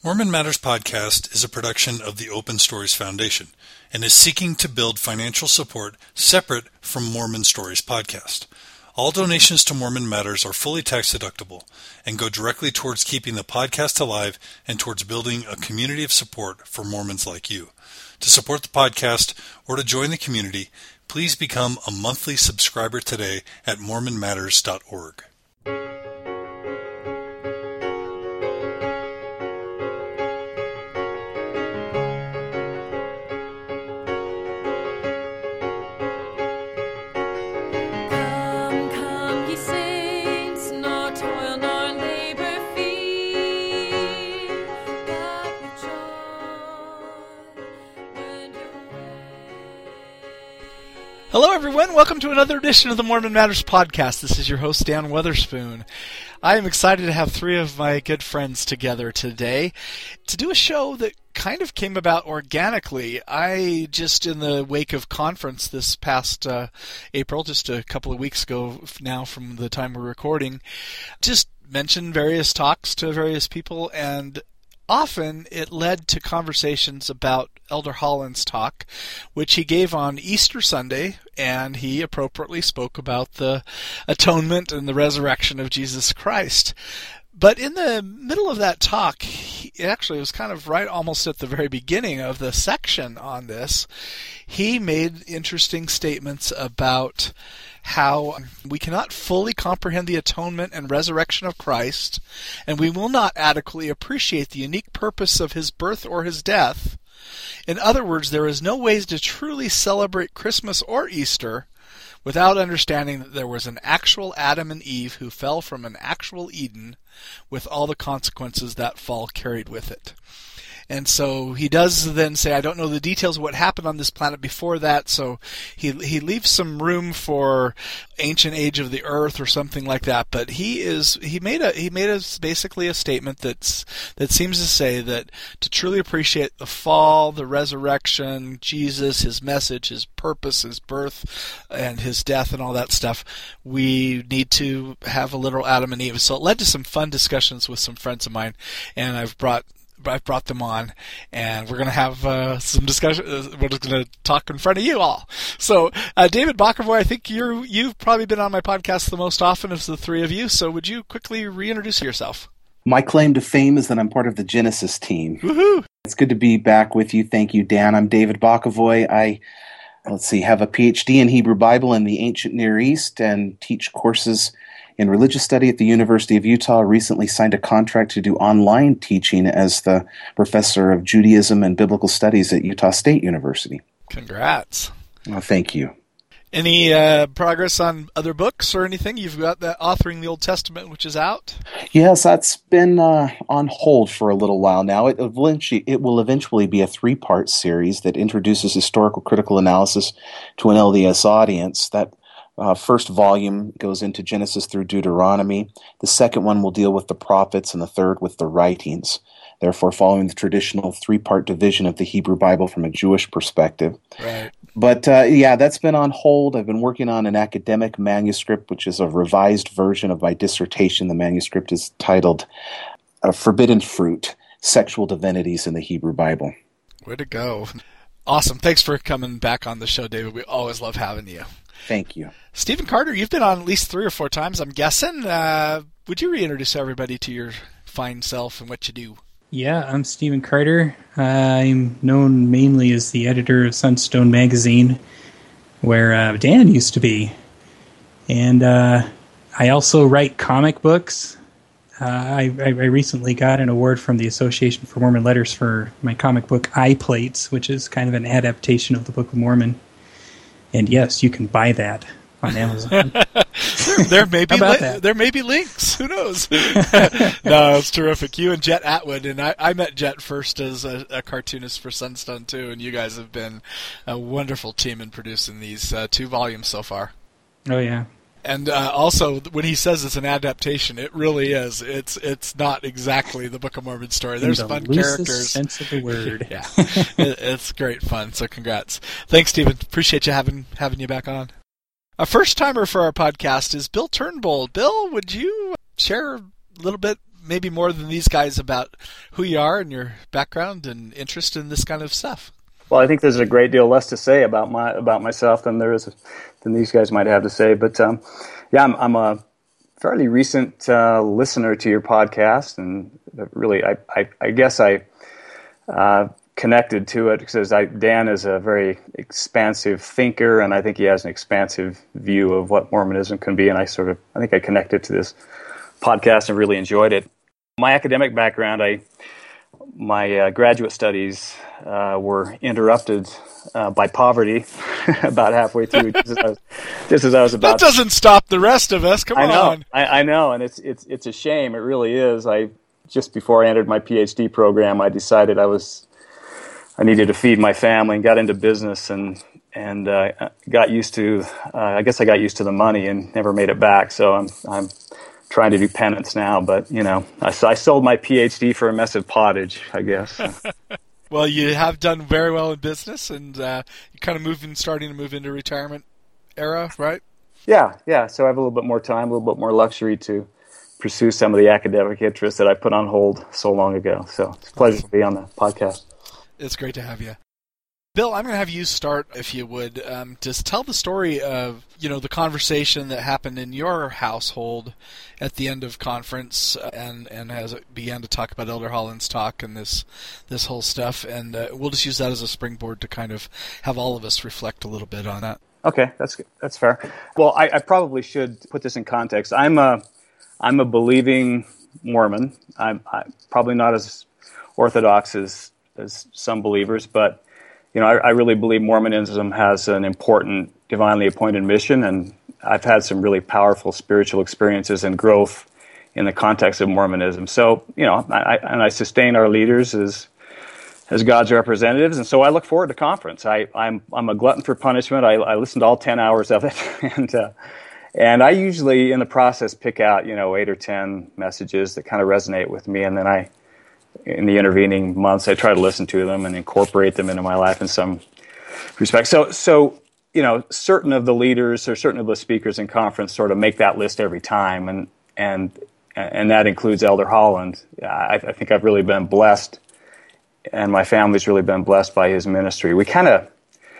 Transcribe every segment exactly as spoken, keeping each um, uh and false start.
Mormon Matters Podcast is a production of the Open Stories Foundation and is seeking to build financial support separate from Mormon Stories Podcast. All donations to Mormon Matters are fully tax deductible and go directly towards keeping the podcast alive and towards building a community of support for Mormons like you. To support the podcast or to join the community, please become a monthly subscriber today at mormon matters dot org. Hello everyone, welcome to another edition of the Mormon Matters Podcast. This is your host, Dan Weatherspoon. I am excited to have three of my good friends together today to do a show that kind of came about organically. I just, in the wake of conference this past uh, April, just a couple of weeks ago now from the time we're recording, just mentioned various talks to various people, and often it led to conversations about Elder Holland's talk, which he gave on Easter Sunday, and he appropriately spoke about the atonement and the resurrection of Jesus Christ. But in the middle of that talk, he, actually it was kind of right almost at the very beginning of the section on this, he made interesting statements about how we cannot fully comprehend the atonement and resurrection of Christ, and we will not adequately appreciate the unique purpose of his birth or his death. In other words, there is no way to truly celebrate Christmas or Easter without understanding that there was an actual Adam and Eve who fell from an actual Eden with all the consequences that fall carried with it. And so he does then say, I don't know the details of what happened on this planet before that, so he he leaves some room for ancient age of the earth or something like that. But he is he made a he made a, basically a statement that's that seems to say that to truly appreciate the fall, the resurrection, Jesus, his message, his purpose, his birth, and his death, and all that stuff, we need to have a literal Adam and Eve. So it led to some fun discussions with some friends of mine, and I've brought I've brought them on, and we're going to have uh, some discussion. Uh, we're just going to talk in front of you all. So, uh, David Bockavoy, I think you're, you've probably been on my podcast the most often of the three of you, so would you quickly reintroduce yourself? My claim to fame is that I'm part of the Genesis team. Woohoo! It's good to be back with you. Thank you, Dan. I'm David Bockavoy. I, let's see, have a P H D in Hebrew Bible in the ancient Near East and teach courses in religious study at the University of Utah. Recently signed a contract to do online teaching as the professor of Judaism and Biblical Studies at Utah State University. Congrats. Well, thank you. Any uh, progress on other books or anything? You've got that Authoring the Old Testament, which is out? Yes, that's been uh, on hold for a little while now. It, eventually, it will eventually be a three-part series that introduces historical critical analysis to an L D S audience. That Uh, first volume goes into Genesis through Deuteronomy. The second one will deal with the prophets, and the third with the writings, therefore following the traditional three-part division of the Hebrew Bible from a Jewish perspective. Right. But uh, yeah, that's been on hold. I've been working on an academic manuscript, which is a revised version of my dissertation. The manuscript is titled uh, Forbidden Fruit, Sexual Divinities in the Hebrew Bible. Way to go. Awesome. Thanks for coming back on the show, David. We always love having you. Thank you. Stephen Carter, you've been on at least three or four times, I'm guessing. Uh, would you reintroduce everybody to your fine self and what you do? Yeah, I'm Stephen Carter. Uh, I'm known mainly as the editor of Sunstone Magazine, where uh, Dan used to be. And uh, I also write comic books. Uh, I, I recently got an award from the Association for Mormon Letters for my comic book Eye Plates, which is kind of an adaptation of the Book of Mormon. And yes, you can buy that on Amazon. there, there may be li- li- there may be links. Who knows? No, it's terrific. You and Jet Atwood, and I, I met Jet first as a, a cartoonist for Sunstone too, and you guys have been a wonderful team in producing these uh, two volumes so far. Oh yeah. And uh, also, when he says it's an adaptation, it really is. It's it's not exactly the Book of Mormon story. There's In the fun loosest characters. Sense of the word. Yeah, it, it's great fun. So congrats, thanks, Stephen. Appreciate you having having you back on. A first timer for our podcast is Bill Turnbull. Bill, would you share a little bit maybe more than these guys about who you are and your background and interest in this kind of stuff. Well, I think there's a great deal less to say about my about myself than there is than these guys might have to say. But um, yeah, I'm, I'm a fairly recent uh, listener to your podcast, and really, I I, I guess I uh, connected to it because I, Dan is a very expansive thinker, and I think he has an expansive view of what Mormonism can be. And I sort of I think I connected to this podcast and really enjoyed it. My academic background, I my uh, graduate studies uh, were interrupted uh, by poverty about halfway through, just as I was, just as I was about. That doesn't stop the rest of us. Come I know, on. I, I know, and it's it's it's a shame. It really is. I just before I entered my PhD program, I decided I was I needed to feed my family and got into business and and uh, got used to. Uh, I guess I got used to the money and never made it back. So I'm I'm. trying to do penance now, but you know, I, I sold my PhD for a mess of pottage, I guess. Well, you have done very well in business, and uh, you kind of moving, starting to move into retirement era, right? Yeah, yeah. So I have a little bit more time, a little bit more luxury to pursue some of the academic interests that I put on hold so long ago. So it's a pleasure awesome. to be on the podcast. It's great to have you. Bill, I'm going to have you start, if you would, um, just tell the story of, you know, the conversation that happened in your household at the end of conference, and, and as it began to talk about Elder Holland's talk and this this whole stuff, and uh, we'll just use that as a springboard to kind of have all of us reflect a little bit on that. Okay, that's that's fair. Well, I, I probably should put this in context. I'm a I'm a believing Mormon. I'm, I'm probably not as orthodox as as some believers, but you know, I, I really believe Mormonism has an important divinely appointed mission, and I've had some really powerful spiritual experiences and growth in the context of Mormonism. So, you know, I, and I sustain our leaders as as God's representatives, and so I look forward to conference. I, I'm I'm a glutton for punishment. I, I listen to all ten hours of it, and uh, and I usually in the process pick out you know eight or ten messages that kind of resonate with me, and then I. In the intervening months, I try to listen to them and incorporate them into my life in some respect. So, so you know, certain of the leaders or certain of the speakers in conference sort of make that list every time, and and and that includes Elder Holland. I, I think I've really been blessed, and my family's really been blessed by his ministry. We kind of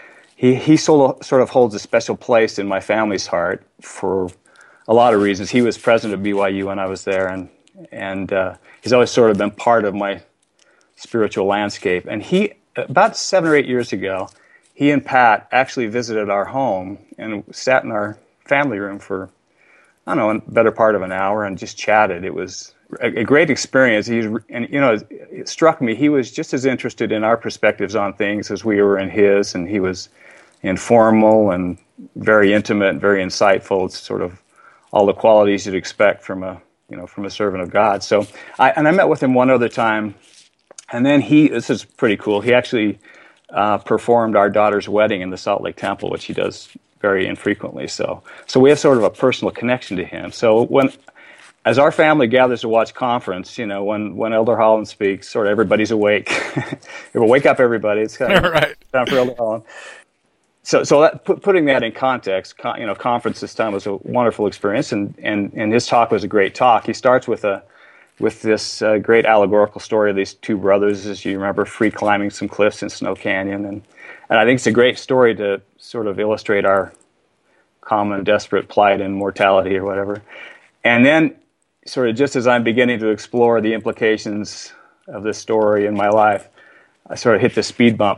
he he sort of, sort of holds a special place in my family's heart for a lot of reasons. He was president of B Y U when I was there, and and uh, he's always sort of been part of my spiritual landscape. And he, about seven or eight years ago, he and Pat actually visited our home and sat in our family room for, I don't know, a better part of an hour and just chatted. It was a, a great experience. He's, and you know, it struck me, he was just as interested in our perspectives on things as we were in his, and he was informal and very intimate and very insightful. It's sort of all the qualities you'd expect from a you know, from a servant of God. So, I and I met with him one other time, and then he, this is pretty cool, he actually uh, performed our daughter's wedding in the Salt Lake Temple, which he does very infrequently. So, so we have sort of a personal connection to him. So when, as our family gathers to watch conference, you know, when, when Elder Holland speaks, sort of everybody's awake. Wake up, everybody. It's kind of right. time for Elder Holland. So, so that, put, putting that in context, con, you know, conference this time was a wonderful experience, and, and, and his talk was a great talk. He starts with a with this uh, great allegorical story of these two brothers, as you remember, free climbing some cliffs in Snow Canyon, and and I think it's a great story to sort of illustrate our common desperate plight and mortality or whatever. And then, sort of just as I'm beginning to explore the implications of this story in my life, I sort of hit the speed bump.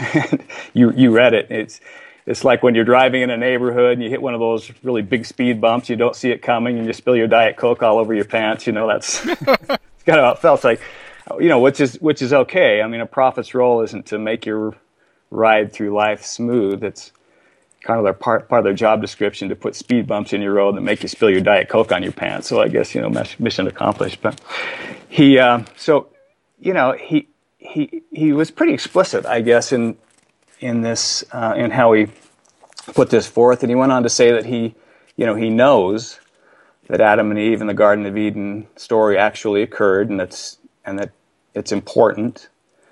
you you read it. It's it's like when you're driving in a neighborhood and you hit one of those really big speed bumps. You don't see it coming and you spill your Diet Coke all over your pants. You know, that's it's kind of how it felt. It's like, you know, which is which is okay. I mean, a prophet's role isn't to make your ride through life smooth. It's kind of their part part of their job description to put speed bumps in your road that make you spill your Diet Coke on your pants. So I guess, you know, mission accomplished. But he, uh, so you know, he. He he was pretty explicit, I guess, in in this uh, in how he put this forth, and he went on to say that he, you know, he knows that Adam and Eve in the Garden of Eden story actually occurred, and that's and that it's important.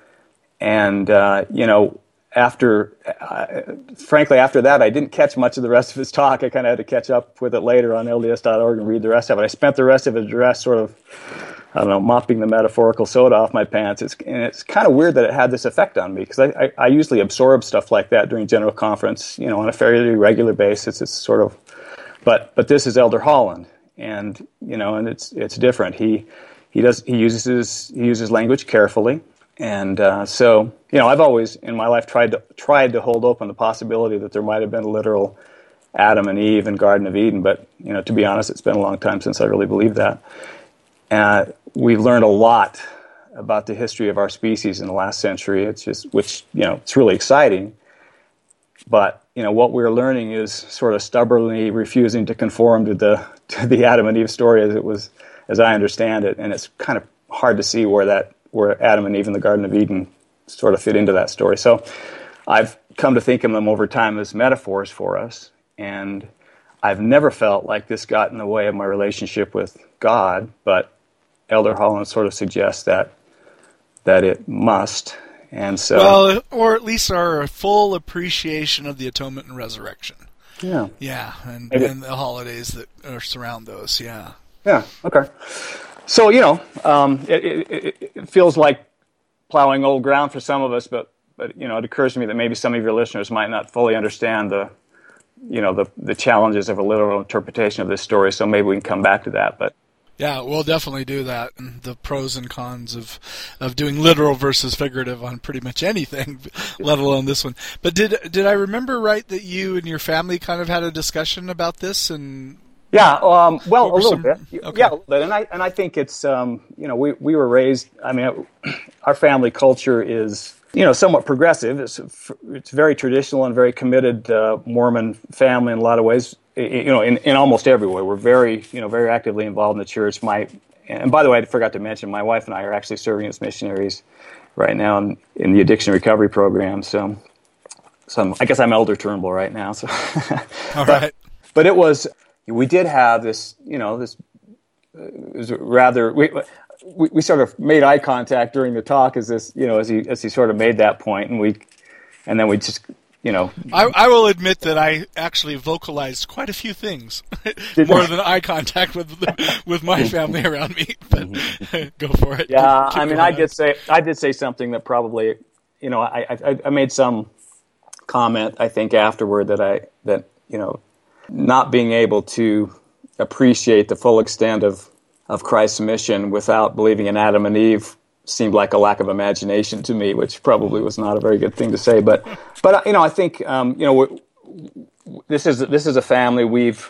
And uh, you know, after, uh, frankly, after that, I didn't catch much of the rest of his talk. I kind of had to catch up with it later on L D S dot org and read the rest of it. I spent the rest of his address sort of I don't know, mopping the metaphorical soda off my pants. It's and it's kind of weird that it had this effect on me, because I, I, I usually absorb stuff like that during General Conference, you know, on a fairly regular basis. It's sort of, but but this is Elder Holland, and you know, and it's it's different. He he does he uses he uses language carefully, and uh, so you know, I've always in my life tried to tried to hold open the possibility that there might have been a literal Adam and Eve in Garden of Eden, but you know, to be honest, it's been a long time since I really believed that. Uh, we've learned a lot about the history of our species in the last century. It's just, which, you know, it's really exciting. But, you know, what we're learning is sort of stubbornly refusing to conform to the to the Adam and Eve story as it was, as I understand it. And it's kind of hard to see where that, where Adam and Eve in the Garden of Eden sort of fit into that story. So I've come to think of them over time as metaphors for us. And I've never felt like this got in the way of my relationship with God, but Elder Holland sort of suggests that that it must, and so well, or at least our full appreciation of the atonement and resurrection. Yeah, yeah, and, and the holidays that are surround those. Yeah, yeah, okay. So you know, um, it, it, it feels like plowing old ground for some of us, but but you know, it occurs to me that maybe some of your listeners might not fully understand the you know the the challenges of a literal interpretation of this story. So maybe we can come back to that, but. Yeah, we'll definitely do that. And the pros and cons of of doing literal versus figurative on pretty much anything, let alone this one. But did did I remember right that you and your family kind of had a discussion about this? And yeah, um, well, a little some... bit. Okay. Yeah, a little bit. And I and I think it's um, you know we we were raised. I mean, our family culture is you know somewhat progressive. It's it's very traditional and very committed uh, Mormon family in a lot of ways. You know, in, in almost every way, we're very, you know, very actively involved in the church. My, and by the way, I forgot to mention, my wife and I are actually serving as missionaries right now in, in the addiction recovery program. So, so I'm, I guess I'm Elder Turnbull right now. So, all right. But, but it was, we did have this, you know, this uh, it was rather. We, we we sort of made eye contact during the talk as this, you know, as he as he sort of made that point, and we, and then we just. You know, I, I will admit that I actually vocalized quite a few things, more than eye contact with with my family around me. But go for it. Yeah, Keep I mean, going I on. did say I did say something that probably, you know, I, I I made some comment I think afterward that I that you know, not being able to appreciate the full extent of of Christ's mission without believing in Adam and Eve seemed like a lack of imagination to me, which probably was not a very good thing to say. But, but you know, I think um, you know we're, this is this is a family. We've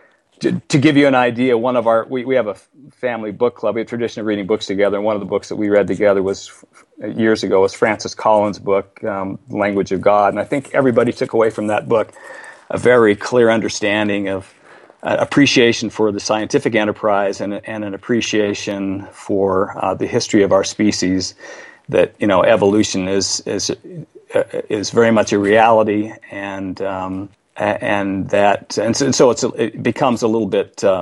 to, to give you an idea. One of our we, we have a family book club. We have a tradition of reading books together. And one of the books that we read together was years ago was Francis Collins' book, um, Language of God. And I think everybody took away from that book a very clear understanding of. Uh, appreciation for the scientific enterprise and, and an appreciation for uh, the history of our species. That you know, evolution is is uh, is very much a reality, and um, and that and so, and so it's a, it becomes a little bit. Uh,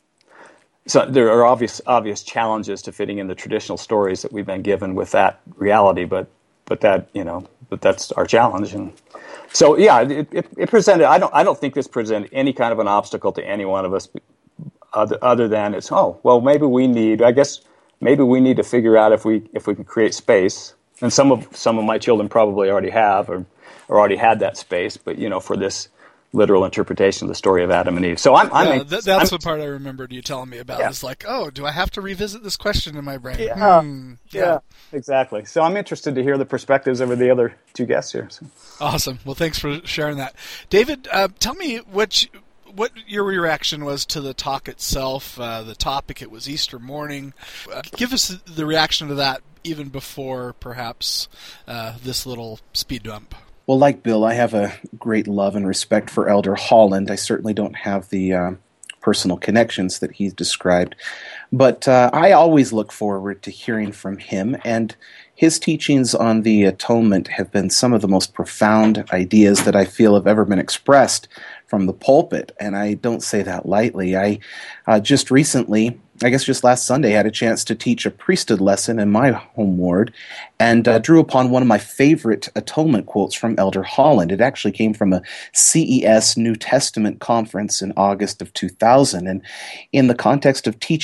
so there are obvious obvious challenges to fitting in the traditional stories that we've been given with that reality, but but that you know, but that's our challenge. And so yeah, it, it, it presented. I don't. I don't think this presented any kind of an obstacle to any one of us, other, other than it's. Oh well, maybe we need. I guess maybe we need to figure out if we if we can create space. And some of some of my children probably already have or, or already had that space. But you know, for this literal interpretation of the story of Adam and Eve. So I'm. I'm yeah, th- that's I'm, the part I remembered you telling me about. Yeah. It's like, oh, do I have to revisit this question in my brain? Yeah, hmm. yeah, yeah, exactly. So I'm interested to hear the perspectives of the other two guests here. So. Awesome. Well, thanks for sharing that, David. Uh, tell me what you, what your reaction was to the talk itself. Uh, the topic. It was Easter morning. Uh, give us the reaction to that, even before perhaps uh, this little speed bump. Well, like Bill, I have a great love and respect for Elder Holland. I certainly don't have the uh, personal connections that he's described, but uh, I always look forward to hearing from him, and his teachings on the atonement have been some of the most profound ideas that I feel have ever been expressed from the pulpit, and I don't say that lightly. I uh, just recently, I guess just last Sunday, had a chance to teach a priesthood lesson in my home ward, and uh, drew upon one of my favorite atonement quotes from Elder Holland. It actually came from a C E S New Testament conference in August of two thousand, and in the context of teaching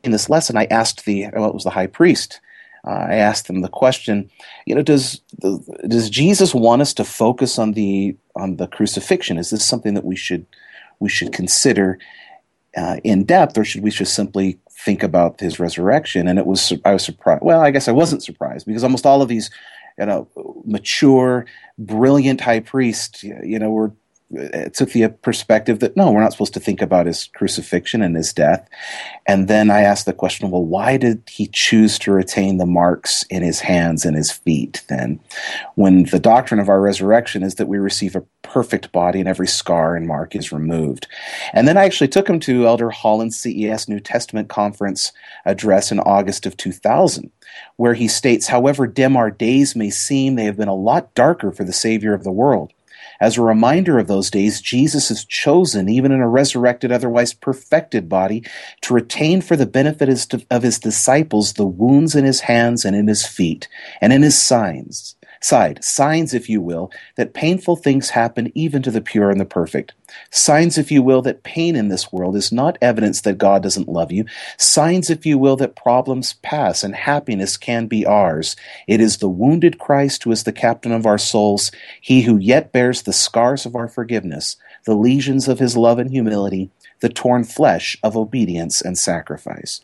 this lesson, I asked the, well, it was the high priest, uh, I asked them the question, you know, does the, does Jesus want us to focus on the on the crucifixion? Is this something that we should we should consider uh, in depth, or should we just simply think about his resurrection? And it was, I was surprised. Well, I guess I wasn't surprised, because almost all of these, you know, mature, brilliant high priests, you know, were took the perspective that no, we're not supposed to think about his crucifixion and his death. And then I asked the question, well, why did he choose to retain the marks in his hands and his feet then, when the doctrine of our resurrection is that we receive a perfect body and every scar and mark is removed? And then I actually took him to Elder Holland's C E S New Testament Conference address in August of two thousand, where he states, however dim our days may seem, they have been a lot darker for the Savior of the world. As a reminder of those days, Jesus is chosen, even in a resurrected, otherwise perfected body, to retain for the benefit of his disciples the wounds in his hands and in his feet, and in his signs, side, signs, if you will, that painful things happen even to the pure and the perfect. Signs, if you will, that pain in this world is not evidence that God doesn't love you. Signs, if you will, that problems pass and happiness can be ours. It is the wounded Christ who is the captain of our souls, he who yet bears the scars of our forgiveness, the lesions of his love and humility, the torn flesh of obedience and sacrifice.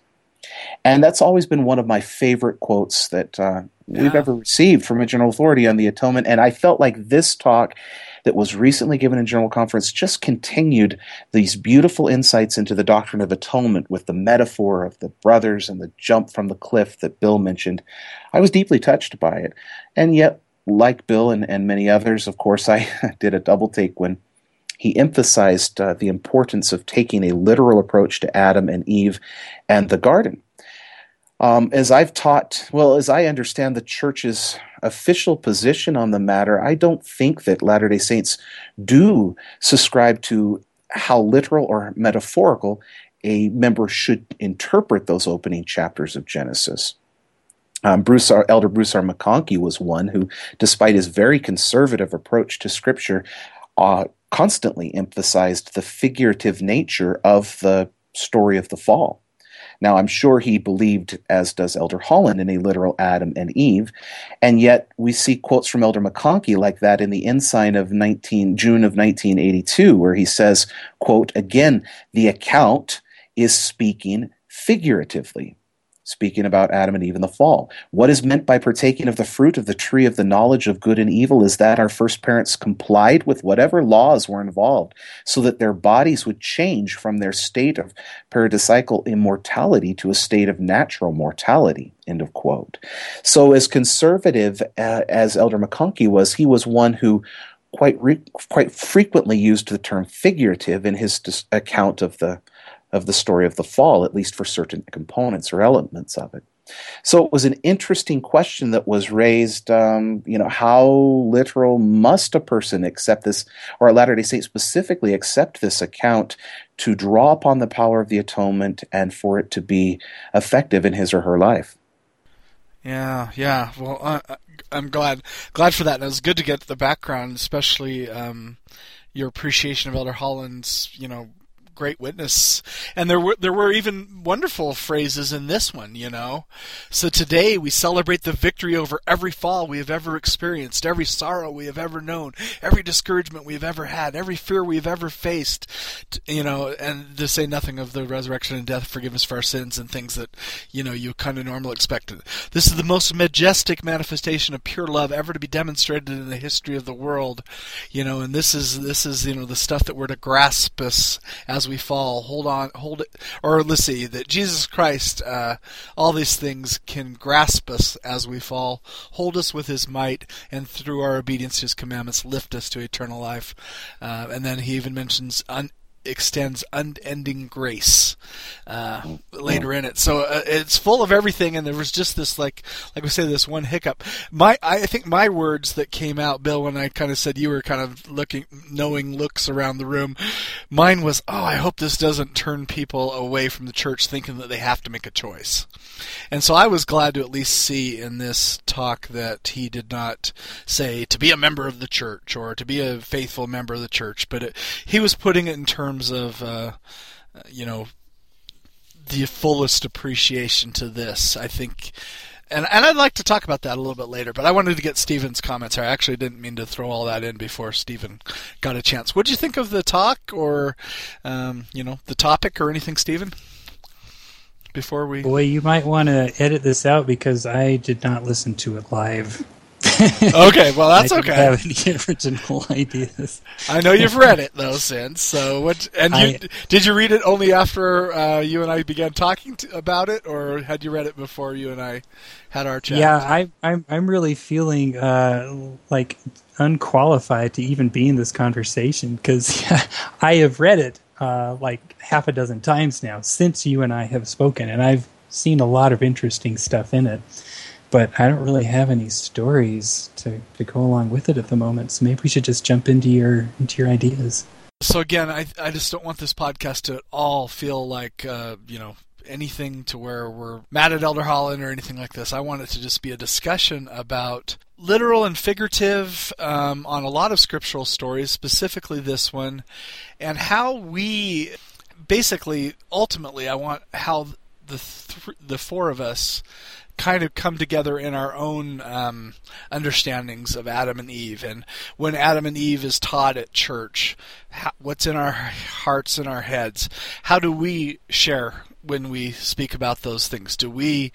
And that's always been one of my favorite quotes that uh, yeah. we've ever received from a general authority on the atonement. And I felt like this talk that was recently given in General Conference just continued these beautiful insights into the doctrine of atonement with the metaphor of the brothers and the jump from the cliff that Bill mentioned. I was deeply touched by it. And yet, like Bill and, and many others, of course, I did a double take when he emphasized uh, the importance of taking a literal approach to Adam and Eve and the garden. Um, as I've taught, well, as I understand the church's official position on the matter, I don't think that Latter-day Saints do subscribe to how literal or metaphorical a member should interpret those opening chapters of Genesis. Um, Bruce, R, Elder Bruce R. McConkie was one who, despite his very conservative approach to Scripture, uh, constantly emphasized the figurative nature of the story of the fall. Now, I'm sure he believed, as does Elder Holland, in a literal Adam and Eve, and yet we see quotes from Elder McConkie like that in the Ensign of nineteen, June of nineteen eighty-two, where he says, quote, again, the account is speaking figuratively, speaking about Adam and Eve and the fall. What is meant by partaking of the fruit of the tree of the knowledge of good and evil is that our first parents complied with whatever laws were involved so that their bodies would change from their state of paradisiacal immortality to a state of natural mortality, end of quote. So as conservative uh, as Elder McConkie was, he was one who quite re- quite frequently used the term figurative in his dis- account of the of the story of the fall, at least for certain components or elements of it. So it was an interesting question that was raised, um, you know, how literal must a person accept this, or a Latter-day Saint specifically accept this account to draw upon the power of the atonement and for it to be effective in his or her life? Yeah, yeah. Well, uh, I'm glad glad for that. And it was good to get the background, especially um, your appreciation of Elder Holland's, you know, great witness. And there were there were even wonderful phrases in this one, you know. So today we celebrate the victory over every fall we have ever experienced, every sorrow we have ever known, every discouragement we have ever had, every fear we have ever faced, you know, and to say nothing of the resurrection and death, forgiveness for our sins and things that, you know, you kind of normally expected. This is the most majestic manifestation of pure love ever to be demonstrated in the history of the world, you know, and this is, this is, you know, the stuff that we're to grasp us as we fall. Hold on, hold it, or let's see, that Jesus Christ, uh, all these things can grasp us as we fall, hold us with his might, and through our obedience to his commandments, lift us to eternal life. Uh, and then he even mentions un- extends unending grace uh, later in it. So uh, it's full of everything, and there was just this, like like we say, this one hiccup. My I think my words that came out, Bill, when I kind of said you were kind of looking, knowing looks around the room, mine was, oh, I hope this doesn't turn people away from the church thinking that they have to make a choice. And so I was glad to at least see in this talk that he did not say to be a member of the church or to be a faithful member of the church, but it, he was putting it in terms of, uh, you know, the fullest appreciation to this. I think, and and I'd like to talk about that a little bit later, but I wanted to get Stephen's comments here. I actually didn't mean to throw all that in before Stephen got a chance. What did you think of the talk, or um, you know, the topic, or anything, Stephen? Before we, boy, you might want to edit this out because I did not listen to it live. Okay, well that's I okay. I don't have any original ideas. I know you've read it though since. So what? And you, I, did you read it only after uh, you and I began talking to, about it, or had you read it before you and I had our chat? Yeah, I, I'm I'm really feeling uh, like unqualified to even be in this conversation because yeah, I have read it uh, like half a dozen times now since you and I have spoken, and I've seen a lot of interesting stuff in it. But I don't really have any stories to, to go along with it at the moment, so maybe we should just jump into your into your ideas. So again, I I just don't want this podcast to at all feel like uh, you know, anything to where we're mad at Elder Holland or anything like this. I want it to just be a discussion about literal and figurative um, on a lot of scriptural stories, specifically this one, and how we basically, ultimately, I want how the th- the four of us kind of come together in our own um, understandings of Adam and Eve. And when Adam and Eve is taught at church, how, what's in our hearts and our heads? How do we share when we speak about those things? Do we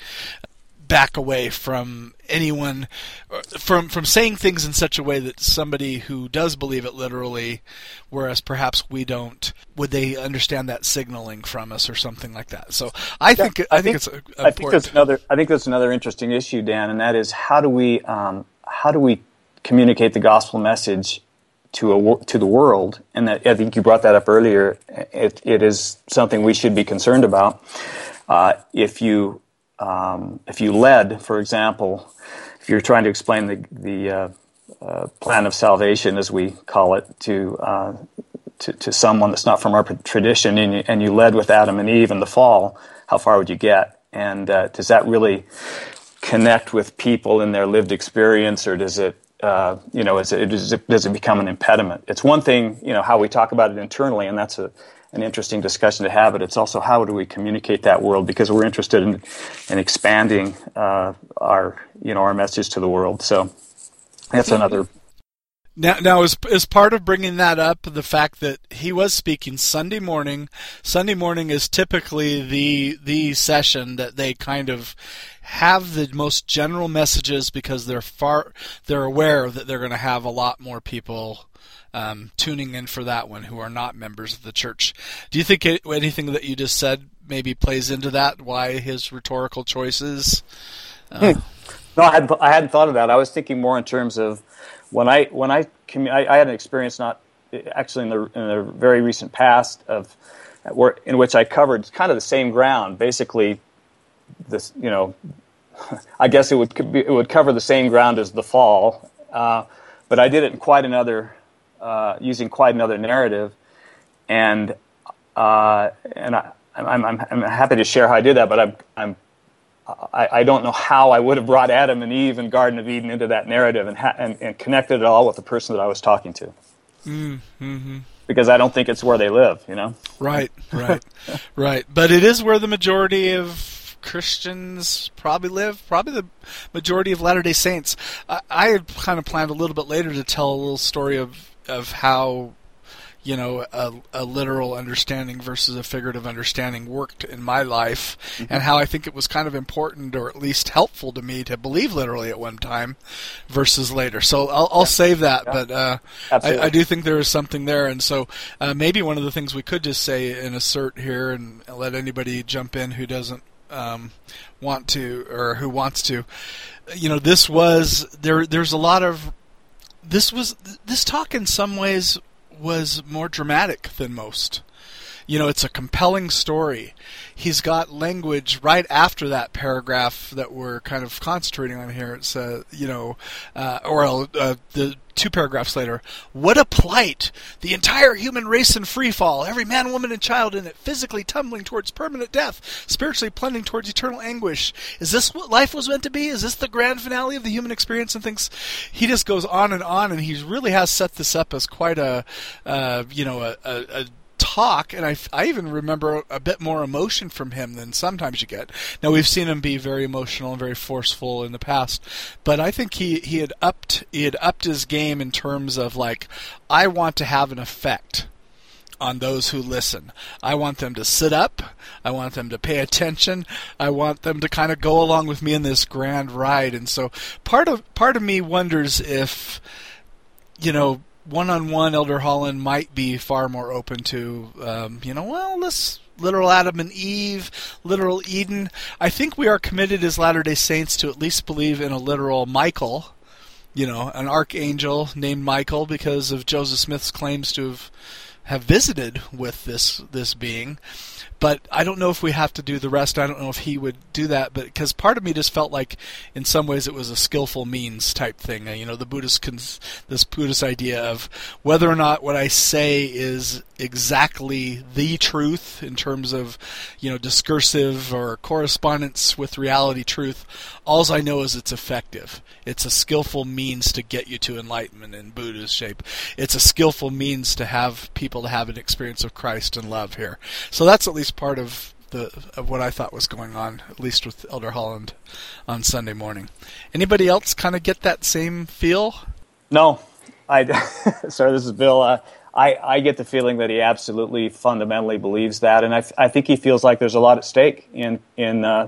back away from anyone, from from saying things in such a way that somebody who does believe it literally, whereas perhaps we don't, would they understand that signaling from us or something like that? So I yeah, think I, I think, think it's a, I think that's another I think that's another interesting issue, Dan, and that is how do we um, how do we communicate the gospel message to a to the world? And that, I think you brought that up earlier. It it is something we should be concerned about. Uh, if you Um, if you led, for example, if you're trying to explain the the uh, uh, plan of salvation, as we call it, to uh, to, to someone that's not from our tradition, and you, and you led with Adam and Eve and the fall, how far would you get? And uh, does that really connect with people in their lived experience, or does it, uh, you know, is it, does it does it become an impediment? It's one thing, you know, how we talk about it internally, and that's a an interesting discussion to have, but it's also how do we communicate that world, because we're interested in in expanding uh, our you know our message to the world. So that's another. Now, now as as part of bringing that up, the fact that he was speaking Sunday morning. Sunday morning is typically the the session that they kind of have the most general messages, because they're far they're aware that they're going to have a lot more people Um, tuning in for that one who are not members of the church. Do you think it, anything that you just said maybe plays into that? Why his rhetorical choices? Uh, hmm. No, I hadn't, I hadn't thought of that. I was thinking more in terms of when I when I I, I had an experience not actually in the in the very recent past of where in which I covered kind of the same ground. Basically, this you know, I guess it would it would cover the same ground as the fall, uh, but I did it in quite another. Uh, using quite another narrative, and uh, and I, I'm, I'm I'm happy to share how I did that. But I'm I'm I, I don't know how I would have brought Adam and Eve and Garden of Eden into that narrative and ha- and, and connected it all with the person that I was talking to. mm-hmm. Because I don't think it's where they live, you know. Right, right, right. But it is where the majority of Christians probably live, probably the majority of Latter-day Saints. I, I had kind of planned a little bit later to tell a little story of of how, you know, a, a literal understanding versus a figurative understanding worked in my life, mm-hmm. and how I think it was kind of important, or at least helpful to me, to believe literally at one time versus later. So I'll, I'll yeah. save that, yeah. but uh, I, I do think there is something there. And so uh, maybe one of the things we could just say and assert here, and let anybody jump in who doesn't um, want to, or who wants to, you know, this was, there. there's a lot of, This was this talk in some ways was more dramatic than most. You know, it's a compelling story. He's got language right after that paragraph that we're kind of concentrating on here. It's uh, you know, uh, or uh, the two paragraphs later. What a plight! The entire human race in free fall, every man, woman, and child in it, physically tumbling towards permanent death, spiritually plunging towards eternal anguish. Is this what life was meant to be? Is this the grand finale of the human experience? And things. He just goes on and on, and he really has set this up as quite a, uh, you know, a. a, a talk, and I, I even remember a bit more emotion from him than sometimes you get. Now, we've seen him be very emotional and very forceful in the past, but I think he, he had upped he had upped his game in terms of, like, I want to have an effect on those who listen. I want them to sit up. I want them to pay attention. I want them to kind of go along with me in this grand ride. And so part of part of me wonders if, you know, one-on-one Elder Holland might be far more open to, um, you know, well, this literal Adam and Eve, literal Eden. I think we are committed as Latter-day Saints to at least believe in a literal Michael, you know, an archangel named Michael, because of Joseph Smith's claims to have have visited with this this being. But I don't know if we have to do the rest. I don't know if he would do that, but because part of me just felt like, in some ways, it was a skillful means type thing. You know, the Buddhist cons- this Buddhist idea of whether or not what I say is exactly the truth in terms of, you know, discursive or correspondence with reality truth. All I know is it's effective. It's a skillful means to get you to enlightenment in Buddha's shape. It's a skillful means to have people to have an experience of Christ and love here. So that's at least part of the of what I thought was going on, at least with Elder Holland on Sunday morning. Anybody else kind of get that same feel? No, I. Sorry, this is Bill. Uh, I I get the feeling that he absolutely fundamentally believes that, and I I think he feels like there's a lot at stake in in uh,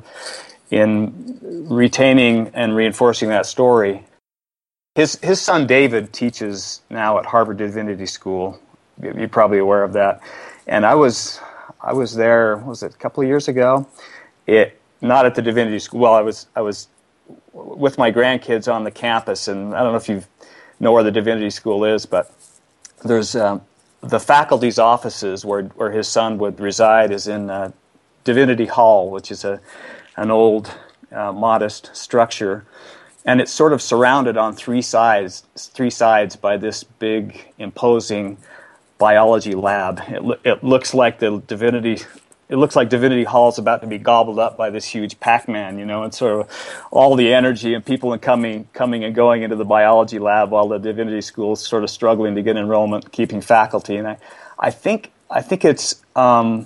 in retaining and reinforcing that story. His his son David teaches now at Harvard Divinity School. You're probably aware of that, and I was. I was there, what was it, a couple of years ago? It not at the Divinity School. Well, I was I was with my grandkids on the campus, and I don't know if you know where the Divinity School is, but there's um, the faculty's offices where where his son would reside is in uh, Divinity Hall, which is a an old, uh, modest structure, and it's sort of surrounded on three sides three sides by this big, imposing biology lab. It, lo- it looks like the divinity. It looks like Divinity Hall is about to be gobbled up by this huge Pac-Man, you know, and sort of all the energy and people coming, coming and going into the biology lab while the Divinity School is sort of struggling to get enrollment, keeping faculty. And I, I think, I think it's, um,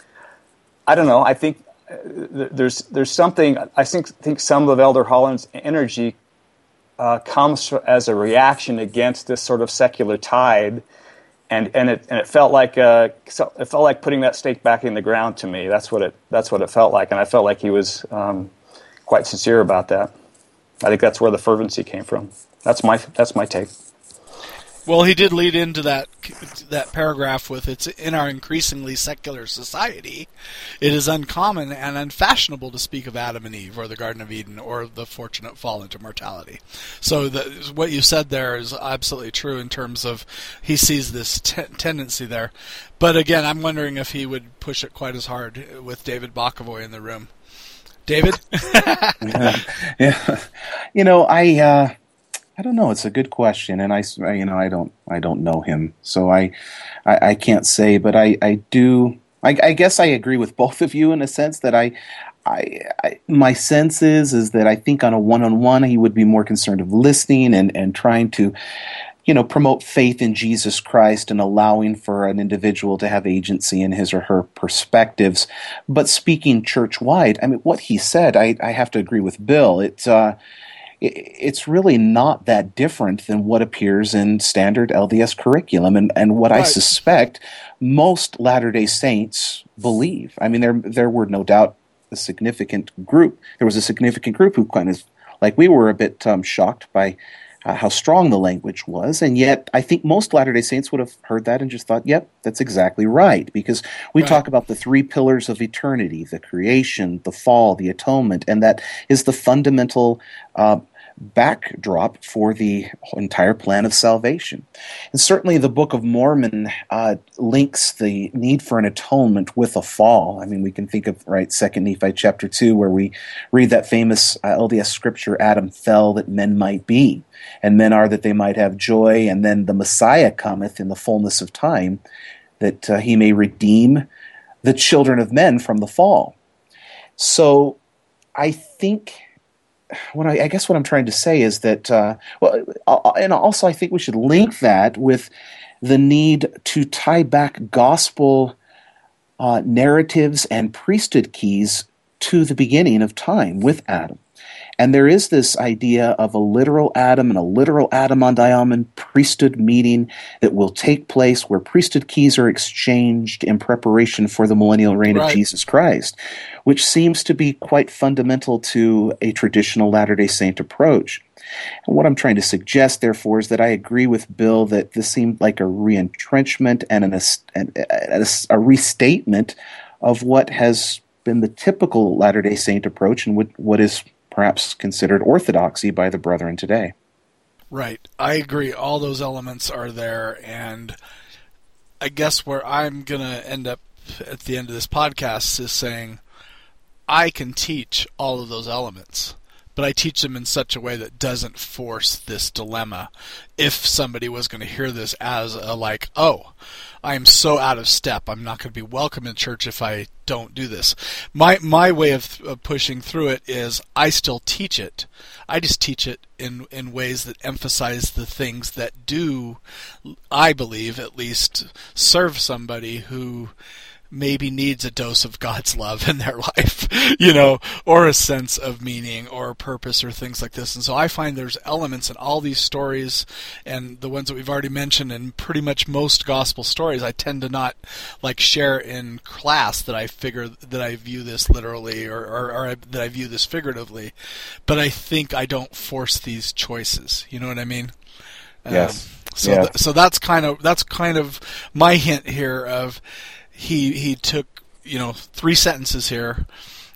I don't know. I think there's there's something. I think think some of Elder Holland's energy uh, comes as a reaction against this sort of secular tide. And and it and it felt like uh, it felt like putting that stake back in the ground to me. That's what it that's what it felt like, and I felt like he was um, quite sincere about that. I think that's where the fervency came from. That's my that's my take. Well, he did lead into that that paragraph with, it's in our increasingly secular society, it is uncommon and unfashionable to speak of Adam and Eve or the Garden of Eden or the fortunate fall into mortality. So the, what you said there is absolutely true in terms of he sees this t- tendency there. But again, I'm wondering if he would push it quite as hard with David Bokovoy in the room. David? yeah. yeah. You know, I... Uh... I don't know. It's a good question, and I, you know, I don't, I don't know him, so I, I, I can't say. But I, I do. I, I guess I agree with both of you in a sense that I, I, I, my sense is is that I think on a one-on-one he would be more concerned of listening and and trying to, you know, promote faith in Jesus Christ and allowing for an individual to have agency in his or her perspectives. But speaking church-wide, I mean, what he said, I, I have to agree with Bill. It's. Uh, It's really not that different than what appears in standard L D S curriculum, and, and what right. I suspect most Latter-day Saints believe. I mean, there there were no doubt a significant group. There was a significant group who kind of, like we were, a bit um, shocked by uh, how strong the language was, and yet I think most Latter-day Saints would have heard that and just thought, yep, that's exactly right, because we right. talk about the three pillars of eternity, the creation, the fall, the atonement, and that is the fundamental uh, backdrop for the entire plan of salvation. And certainly the Book of Mormon uh, links the need for an atonement with a fall. I mean, we can think of, right, Second Nephi chapter two, where we read that famous uh, L D S scripture, Adam fell that men might be, and men are that they might have joy, and then the Messiah cometh in the fullness of time, that uh, he may redeem the children of men from the fall. So I think... What I, I guess what I'm trying to say is that, uh, well, and also I think we should link that with the need to tie back gospel uh, narratives and priesthood keys to the beginning of time with Adam. And there is this idea of a literal Adam and a literal Adam-on-Diamond priesthood meeting that will take place where priesthood keys are exchanged in preparation for the millennial reign Right. of Jesus Christ, which seems to be quite fundamental to a traditional Latter-day Saint approach. And what I'm trying to suggest, therefore, is that I agree with Bill that this seemed like a re-entrenchment and an, an, a, a restatement of what has been the typical Latter-day Saint approach and what, what is perhaps considered orthodoxy by the brethren today. Right. I agree. All those elements are there, and I guess where I'm going to end up at the end of this podcast is saying I can teach all of those elements, but I teach them in such a way that doesn't force this dilemma. If somebody was going to hear this as a like, oh, I am so out of step, I'm not going to be welcome in church if I don't do this. My my way of, of pushing through it is I still teach it. I just teach it in, in ways that emphasize the things that do, I believe at least, serve somebody who maybe needs a dose of God's love in their life, you know, or a sense of meaning or purpose or things like this. And so I find there's elements in all these stories, and the ones that we've already mentioned, and pretty much most gospel stories, I tend to not like share in class that I figure that I view this literally or, or, or I, that I view this figuratively, but I think I don't force these choices. You know what I mean? Yes. Um, so, yeah. th- so that's kind of that's kind of my hint here of. He he took, you know, three sentences here,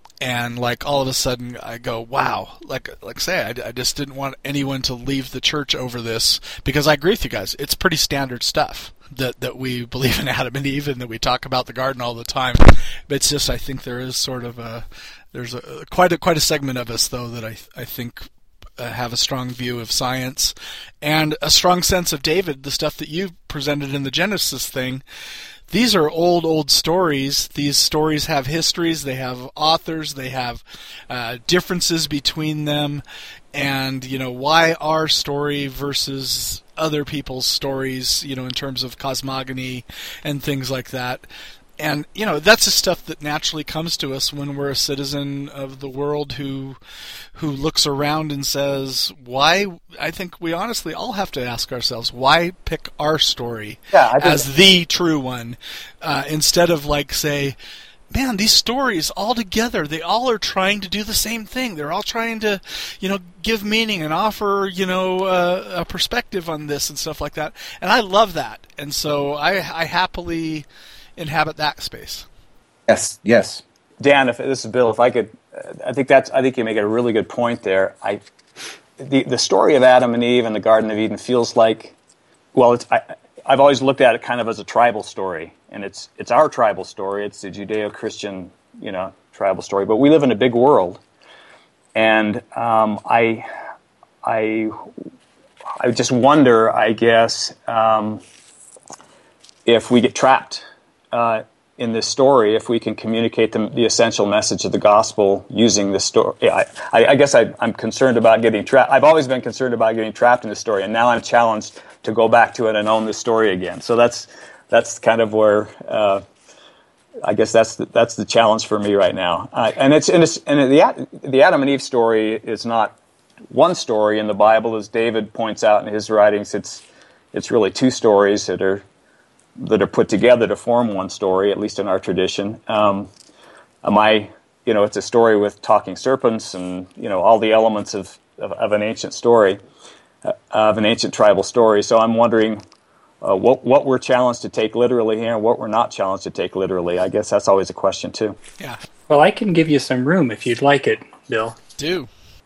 and like all of a sudden I go, wow, like like say I, I just didn't want anyone to leave the church over this, because I agree with you guys. It's pretty standard stuff that that we believe in Adam and Eve and that we talk about the garden all the time. But it's just I think there is sort of a there's a quite a quite a segment of us though that I I think. Uh, have a strong view of science and a strong sense of David, the stuff that you presented in the Genesis thing. These are old, old stories. These stories have histories, they have authors, they have uh, differences between them, and, you know, why our story versus other people's stories, you know, in terms of cosmogony and things like that. And, you know, that's the stuff that naturally comes to us when we're a citizen of the world who who looks around and says, why, I think we honestly all have to ask ourselves, why pick our story Yeah, I think- as the true one, uh, instead of, like, say, man, these stories all together, they all are trying to do the same thing. They're all trying to, you know, give meaning and offer, you know, uh, a perspective on this and stuff like that. And I love that. And so I, I happily inhabit that space. Yes, yes. Dan, if this is Bill, if I could, I think that's, I think you make a really good point there. I, the the story of Adam and Eve and the Garden of Eden feels like, well, it's, I, I've always looked at it kind of as a tribal story, and it's it's our tribal story. It's the Judeo-Christian, you know, tribal story. But we live in a big world, and um, I, I, I just wonder, I guess, um, if we get trapped. Uh, in this story, if we can communicate the, the essential message of the gospel using this story. Yeah, I, I guess I, I'm concerned about getting trapped. I've always been concerned about getting trapped in this story, and now I'm challenged to go back to it and own this story again. So that's that's kind of where uh, I guess that's the, that's the challenge for me right now. Uh, and it's and, it's and the the Adam and Eve story is not one story in the Bible, as David points out in his writings. It's it's really two stories that are. that are put together to form one story, at least in our tradition. Um, my, you know, it's a story with talking serpents and, you know, all the elements of, of, of an ancient story, uh, of an ancient tribal story. So I'm wondering uh, what what we're challenged to take literally here and what we're not challenged to take literally. I guess that's always a question, too. Yeah. Well, I can give you some room if you'd like it, Bill. Do.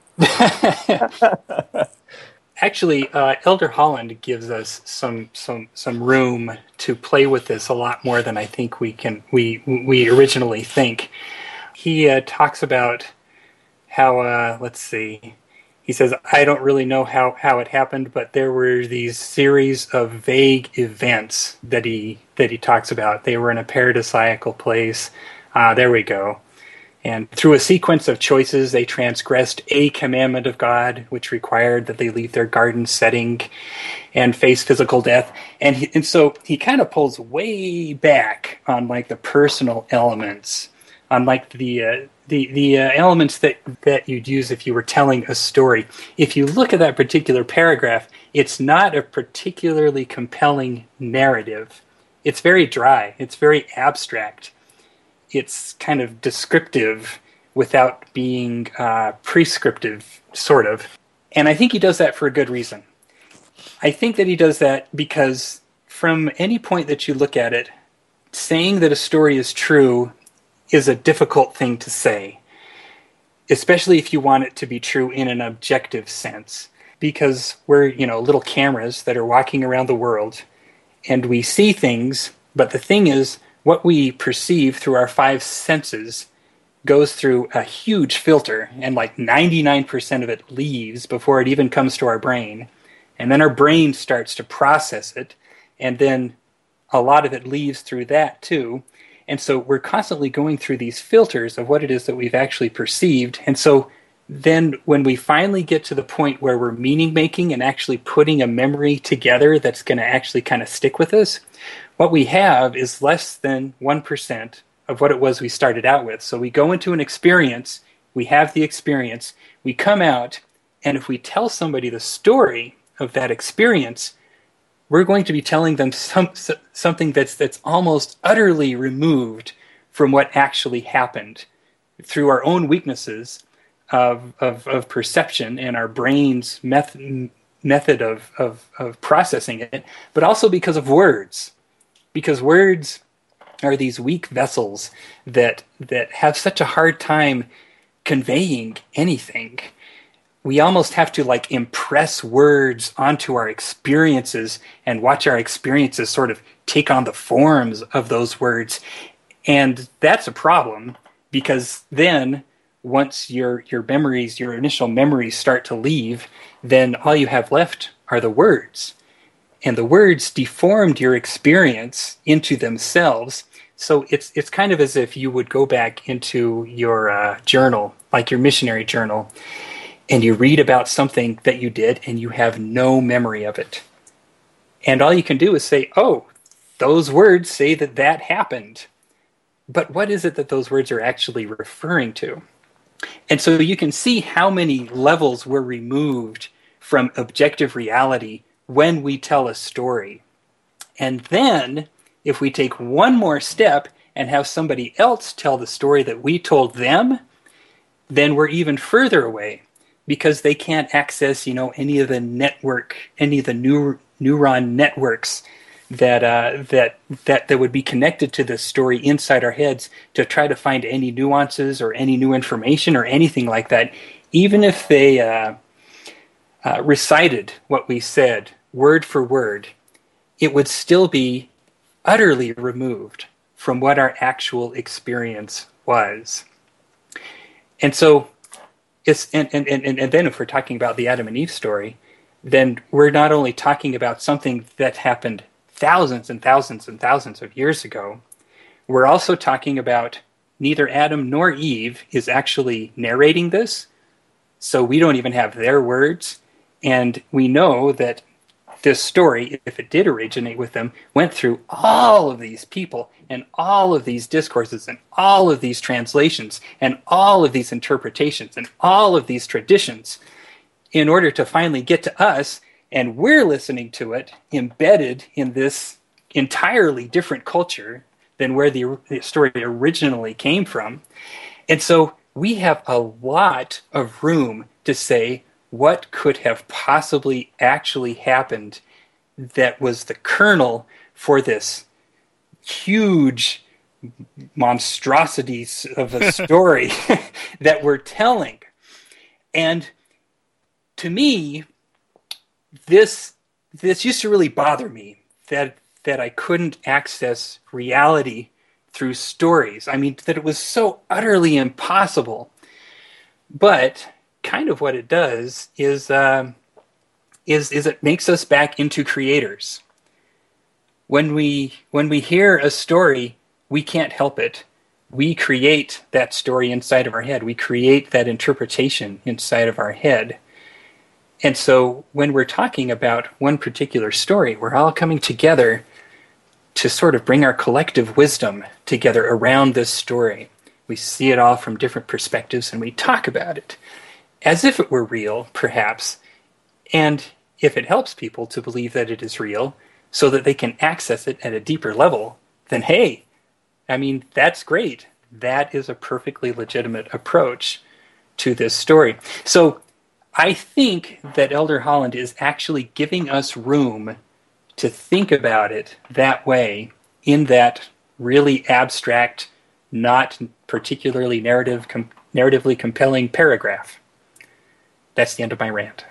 Actually, uh, Elder Holland gives us some some some room to play with this a lot more than I think we can we we originally think. He uh, talks about how uh, let's see. He says, I don't really know how, how it happened, but there were these series of vague events that he that he talks about. They were in a paradisiacal place. Uh, there we go. And through a sequence of choices, they transgressed a commandment of God, which required that they leave their garden setting and face physical death. And he, and so he kind of pulls way back on like the personal elements, on like the uh, the the uh, elements that that you'd use if you were telling a story. If you look at that particular paragraph, it's not a particularly compelling narrative. It's very dry. It's very abstract. It's kind of descriptive without being uh, prescriptive, sort of. And I think he does that for a good reason. I think that he does that because from any point that you look at it, saying that a story is true is a difficult thing to say, especially if you want it to be true in an objective sense. Because we're, you know, little cameras that are walking around the world, and we see things, but the thing is, what we perceive through our five senses goes through a huge filter, and like ninety-nine percent of it leaves before it even comes to our brain. And then our brain starts to process it, and then a lot of it leaves through that too. And so we're constantly going through these filters of what it is that we've actually perceived. And so then when we finally get to the point where we're meaning making and actually putting a memory together that's going to actually kind of stick with us, what we have is less than one percent of what it was we started out with. So we go into an experience, we have the experience, we come out, and if we tell somebody the story of that experience, we're going to be telling them some, something that's that's almost utterly removed from what actually happened through our own weaknesses of of, of perception and our brain's method method of, of of processing it, but also because of words. Because words are these weak vessels that that have such a hard time conveying anything. We almost have to like impress words onto our experiences and watch our experiences sort of take on the forms of those words. And that's a problem, because then once your your memories, your initial memories start to leave, then all you have left are the words. And the words deformed your experience into themselves. So it's it's kind of as if you would go back into your uh, journal, like your missionary journal, and you read about something that you did and you have no memory of it. And all you can do is say, oh, those words say that that happened. But what is it that those words are actually referring to? And so you can see how many levels were removed from objective reality when we tell a story. And then, if we take one more step and have somebody else tell the story that we told them, then we're even further away, because they can't access, you know, any of the network, any of the neur- neuron networks that uh, that that that would be connected to this story inside our heads to try to find any nuances or any new information or anything like that. Even if they uh, uh, recited what we said word for word, it would still be utterly removed from what our actual experience was. And so, it's and, and, and, and then if we're talking about the Adam and Eve story, then we're not only talking about something that happened thousands and thousands and thousands of years ago, we're also talking about neither Adam nor Eve is actually narrating this, so we don't even have their words, and we know that this story, if it did originate with them, went through all of these people and all of these discourses and all of these translations and all of these interpretations and all of these traditions in order to finally get to us, and we're listening to it embedded in this entirely different culture than where the, the story originally came from. And so we have a lot of room to say, what could have possibly actually happened that was the kernel for this huge monstrosities of a story that we're telling? And to me, this this used to really bother me, that that I couldn't access reality through stories. I mean, that it was so utterly impossible. But kind of what it does is uh, is is it makes us back into creators. When we when we hear a story, we can't help it We create that story inside of our head. We create that interpretation inside of our head. And so when we're talking about one particular story, we're all coming together to sort of bring our collective wisdom together around this story. We see it all from different perspectives and we talk about it as if it were real, perhaps. And if it helps people to believe that it is real so that they can access it at a deeper level, then hey, I mean, that's great. That is a perfectly legitimate approach to this story. So I think that Elder Holland is actually giving us room to think about it that way, in that really abstract, not particularly narrative, com- narratively compelling paragraph. That's the end of my rant.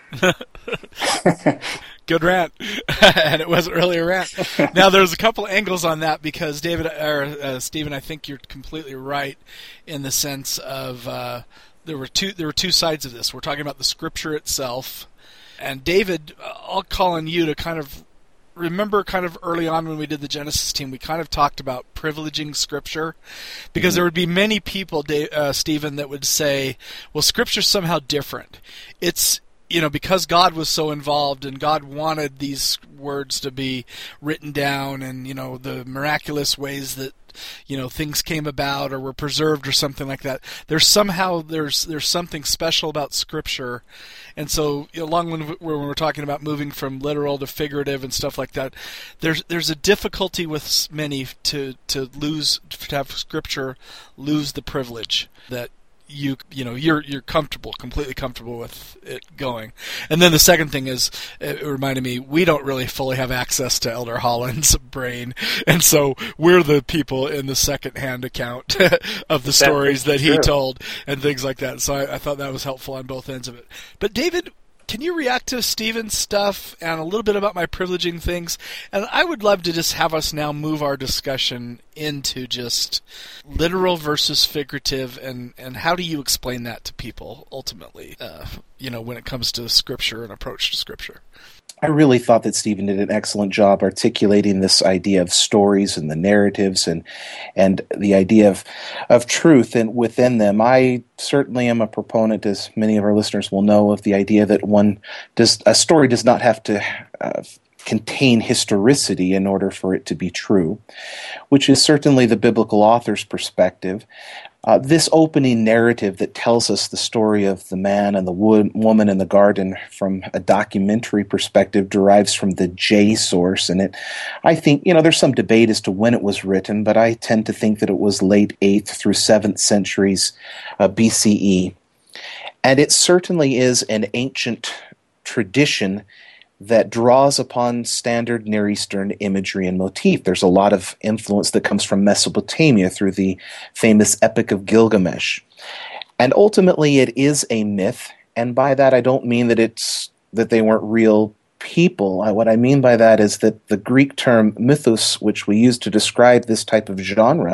Good rant. And it wasn't really a rant. Now, there's a couple angles on that because, David, or uh, Stephen, I think you're completely right in the sense of uh, there were two there were two sides of this. We're talking about the Scripture itself. And, David, I'll call on you to kind of remember kind of early on when we did the Genesis team, we kind of talked about privileging Scripture, because mm-hmm. there would be many people, uh, Stephen, that would say, well, Scripture's somehow different. It's, you know, because God was so involved and God wanted these words to be written down and, you know, the miraculous ways that, you know, things came about or were preserved or something like that. There's somehow, there's there's something special about Scripture. And so, you know, along when, when we're talking about moving from literal to figurative and stuff like that, there's there's a difficulty with many to, to lose, to have Scripture lose the privilege that you you know you're you're comfortable, completely comfortable with it going. And then the second thing is, it reminded me, we don't really fully have access to Elder Holland's brain, and so we're the people in the second-hand account of the stories that he told and things like that. So I, I thought that was helpful on both ends of it. But David, can you react to Stephen's stuff and a little bit about my privileging things? And I would love to just have us now move our discussion into just literal versus figurative, and, and how do you explain that to people ultimately, uh, you know, when it comes to Scripture and approach to Scripture? I really thought that Stephen did an excellent job articulating this idea of stories and the narratives and and the idea of of truth and within them. I certainly am a proponent, as many of our listeners will know, of the idea that one does a story does not have to uh, contain historicity in order for it to be true, which is certainly the biblical author's perspective. Uh, this opening narrative that tells us the story of the man and the wo- woman in the garden from a documentary perspective derives from the J source. And it, I think, you know, there's some debate as to when it was written, but I tend to think that it was late eighth through seventh centuries uh, B C E. And it certainly is an ancient tradition that draws upon standard Near Eastern imagery and motif. There's a lot of influence that comes from Mesopotamia through the famous Epic of Gilgamesh. And ultimately it is a myth, and by that I don't mean that it's that they weren't real people. I, what I mean by that is that the Greek term mythos, which we use to describe this type of genre,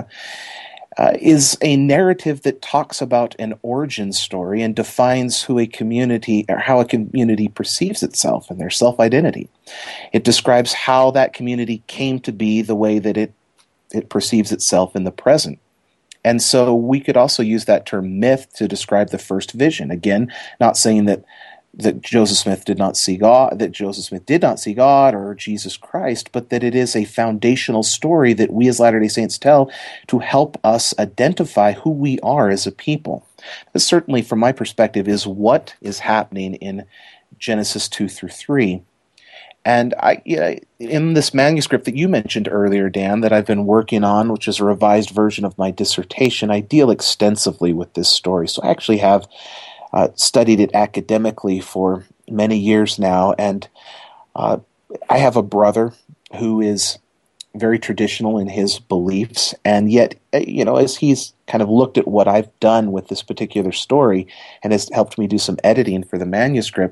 Uh, is a narrative that talks about an origin story and defines who a community or how a community perceives itself and their self-identity. It describes how that community came to be the way that it it perceives itself in the present. And so we could also use that term myth to describe the first vision. Again, not saying that that Joseph Smith did not see God, that Joseph Smith did not see God or Jesus Christ, but that it is a foundational story that we as Latter-day Saints tell to help us identify who we are as a people. This certainly, from my perspective, is what is happening in Genesis two through three. And I, yeah, in this manuscript that you mentioned earlier, Dan, that I've been working on, which is a revised version of my dissertation, I deal extensively with this story. So I actually have Uh, studied it academically for many years now, and uh, I have a brother who is very traditional in his beliefs, and yet, you know, as he's kind of looked at what I've done with this particular story and has helped me do some editing for the manuscript,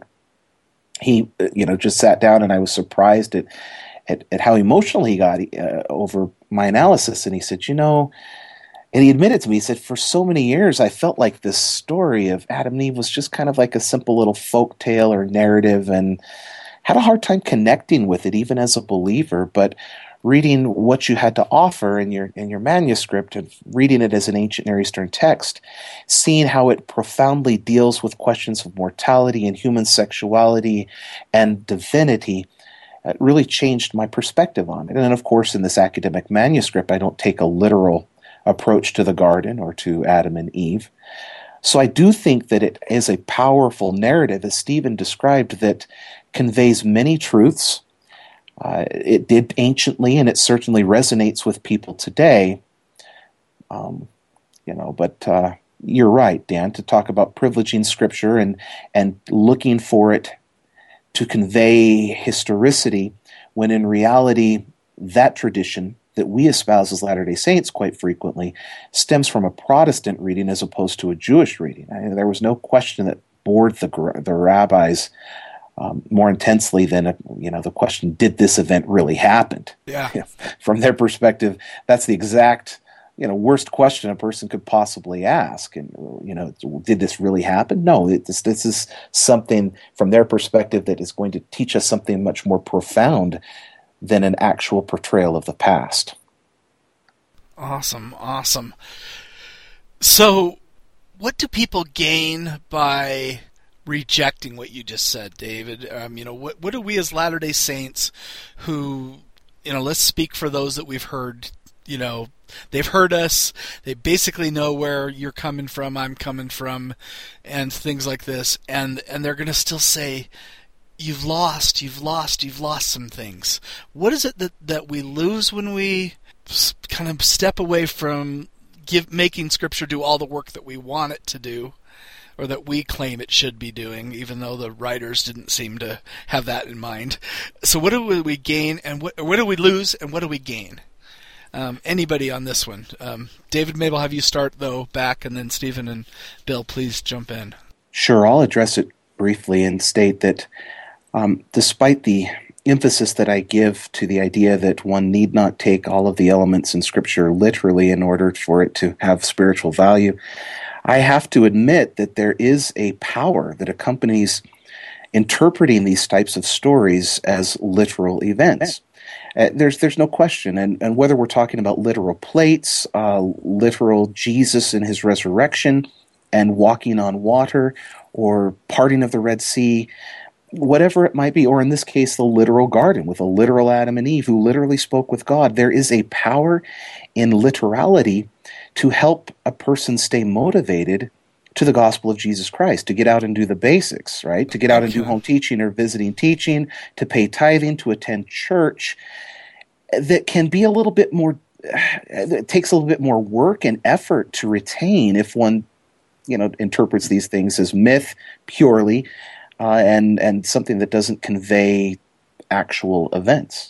he, you know, just sat down, and I was surprised at at, at how emotional he got uh, over my analysis, and he said, you know, and he admitted to me, he said, for so many years I felt like this story of Adam and Eve was just kind of like a simple little folk tale or narrative, and had a hard time connecting with it even as a believer. But reading what you had to offer in your in your manuscript and reading it as an ancient Near Eastern text, seeing how it profoundly deals with questions of mortality and human sexuality and divinity, it really changed my perspective on it. And of course, in this academic manuscript, I don't take a literal approach to the garden or to Adam and Eve. So I do think that it is a powerful narrative, as Stephen described, that conveys many truths. Uh, it did anciently, and it certainly resonates with people today. Um, you know, but uh, you're right, Dan, to talk about privileging Scripture and and looking for it to convey historicity, when in reality that tradition that we espouse as Latter-day Saints quite frequently stems from a Protestant reading as opposed to a Jewish reading. I mean, there was no question that bored the the rabbis um, more intensely than a, you know the question, did this event really happen? Yeah. From their perspective, that's the exact you know worst question a person could possibly ask. And you know, did this really happen? No, it, this this is something from their perspective that is going to teach us something much more profound than an actual portrayal of the past. Awesome, awesome. So, what do people gain by rejecting what you just said, David? Um, you know, what what do we as Latter-day Saints who, you know, let's speak for those that we've heard, you know, they've heard us, they basically know where you're coming from, I'm coming from, and things like this, and, and they're going to still say, you've lost, you've lost, you've lost some things. What is it that, that we lose when we kind of step away from give, making Scripture do all the work that we want it to do, or that we claim it should be doing, even though the writers didn't seem to have that in mind? So what do we gain, and what, what do we lose, and what do we gain? Um, anybody on this one? Um, David, maybe I'll have you start, though, back, and then Stephen and Bill, please jump in. Sure, I'll address it briefly and state that um, despite the emphasis that I give to the idea that one need not take all of the elements in Scripture literally in order for it to have spiritual value, I have to admit that there is a power that accompanies interpreting these types of stories as literal events. Uh, there's there's no question, and, and whether we're talking about literal plates, uh, literal Jesus and his resurrection, and walking on water, or parting of the Red Sea, whatever it might be, or in this case, the literal garden with a literal Adam and Eve who literally spoke with God, there is a power in literality to help a person stay motivated to the gospel of Jesus Christ, to get out and do the basics, right? To get out and do home teaching or visiting teaching, to pay tithing, to attend church. That can be a little bit more, it takes a little bit more work and effort to retain if one, you know, interprets these things as myth purely, uh, and, and something that doesn't convey actual events.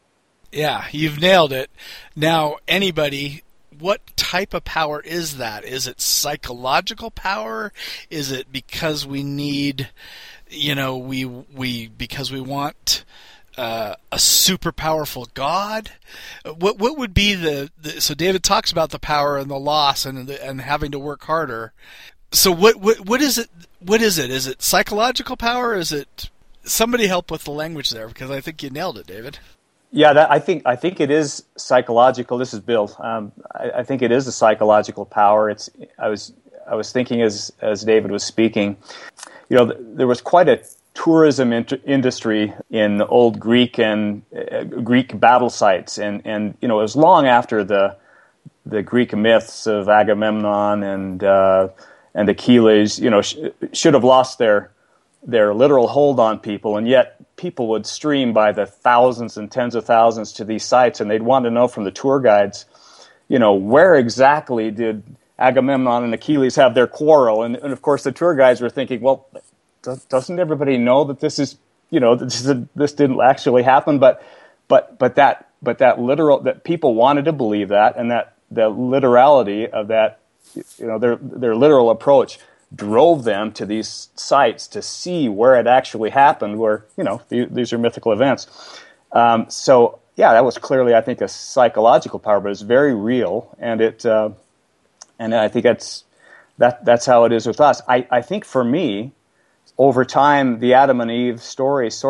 Yeah, you've nailed it. Now, anybody, what type of power is that? Is it psychological power? Is it because we need, you know, we we because we want uh, a super powerful God? What what would be the, the so David talks about the power and the loss and the, and having to work harder. So what what what is it? What is it? Is it psychological power? Is it somebody help with the language there, because I think you nailed it, David. Yeah, that, I think I think it is psychological. This is Bill. Um, I, I think it is a psychological power. It's. I was I was thinking as as David was speaking, you know, th- there was quite a tourism int- industry in old Greek and uh, Greek battle sites, and, and you know, it was long after the the Greek myths of Agamemnon and uh, and Achilles, you know, sh- should have lost their their literal hold on people, and yet people would stream by the thousands and tens of thousands to these sites, and they'd want to know from the tour guides, you know, where exactly did Agamemnon and Achilles have their quarrel? And, and of course, the tour guides were thinking, well, doesn't everybody know that this is, you know, this is, this didn't actually happen? But, but, but that, but that literal, that people wanted to believe that, and that the literality of that, you know, their their literal approach drove them to these sites to see where it actually happened, where, you know, th- these are mythical events. Um, so, yeah, that was clearly, I think, a psychological power, but it's very real, and it, uh, and I think that's that that's how it is with us. I, I think for me, over time, the Adam and Eve story sort of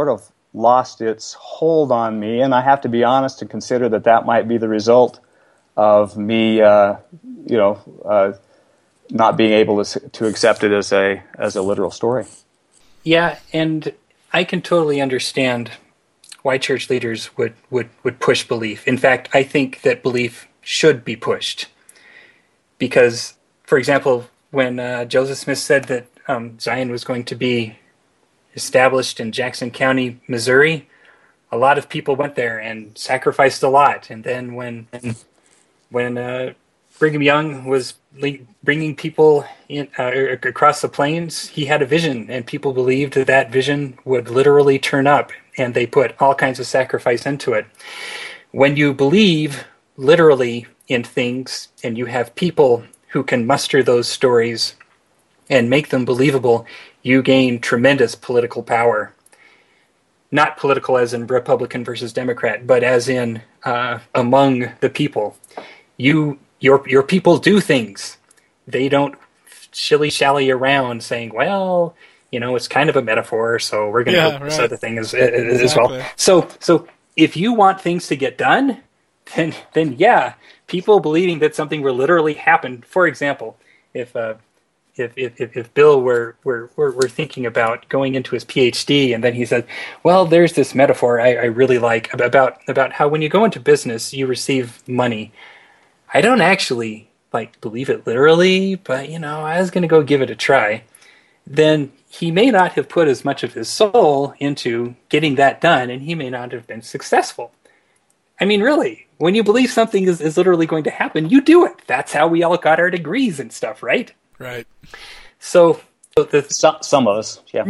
lost its hold on me, and I have to be honest and consider that that might be the result of me, uh, you know, uh, not being able to to accept it as a as a literal story. Yeah, and I can totally understand why church leaders would, would, would push belief. In fact, I think that belief should be pushed. Because, for example, when uh, Joseph Smith said that um, Zion was going to be established in Jackson County, Missouri, a lot of people went there and sacrificed a lot. And then when when uh, Brigham Young was le- bringing people in, uh, across the plains, he had a vision, and people believed that that vision would literally turn up, and they put all kinds of sacrifice into it. When you believe literally in things, and you have people who can muster those stories and make them believable, you gain tremendous political power. Not political as in Republican versus Democrat, but as in uh, among the people. You, your, your people do things. They don't shilly-shally around saying, well, you know, it's kind of a metaphor, so we're going to yeah, put right. this other thing as, as Exactly. well. So, so if you want things to get done, then, then yeah, people believing that something will literally happen. For example, if uh, if, if if Bill were, were were were thinking about going into his PhD, and then he said, well, there's this metaphor I, I really like about about how when you go into business, you receive money. I don't actually like believe it literally, but you know, I was going to go give it a try. Then he may not have put as much of his soul into getting that done, and he may not have been successful. I mean, really, when you believe something is, is literally going to happen, you do it. That's how we all got our degrees and stuff, right? Right. So, so the Some, some of us, yeah.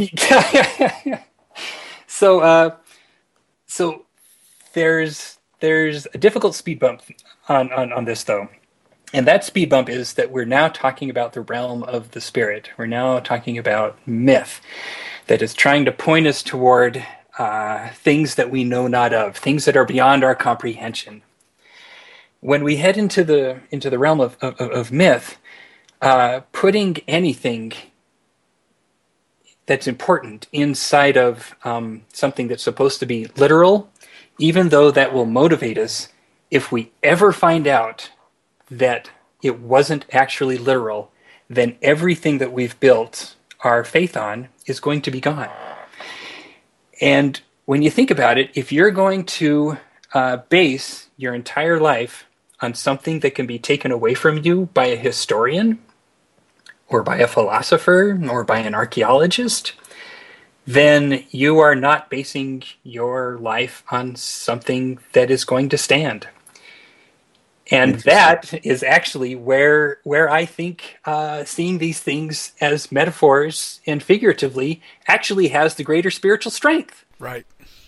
so, uh, so there's there's a difficult speed bump on, on, on this, though. And that speed bump is that we're now talking about the realm of the spirit. We're now talking about myth that is trying to point us toward uh, things that we know not of, things that are beyond our comprehension. When we head into the into the realm of, of, of myth, uh, putting anything that's important inside of um, something that's supposed to be literal, even though that will motivate us, if we ever find out that it wasn't actually literal, then everything that we've built our faith on is going to be gone. And when you think about it, if you're going to uh, base your entire life on something that can be taken away from you by a historian or by a philosopher or by an archaeologist, then you are not basing your life on something that is going to stand. And that is actually where where I think uh, seeing these things as metaphors and figuratively actually has the greater spiritual strength. Right.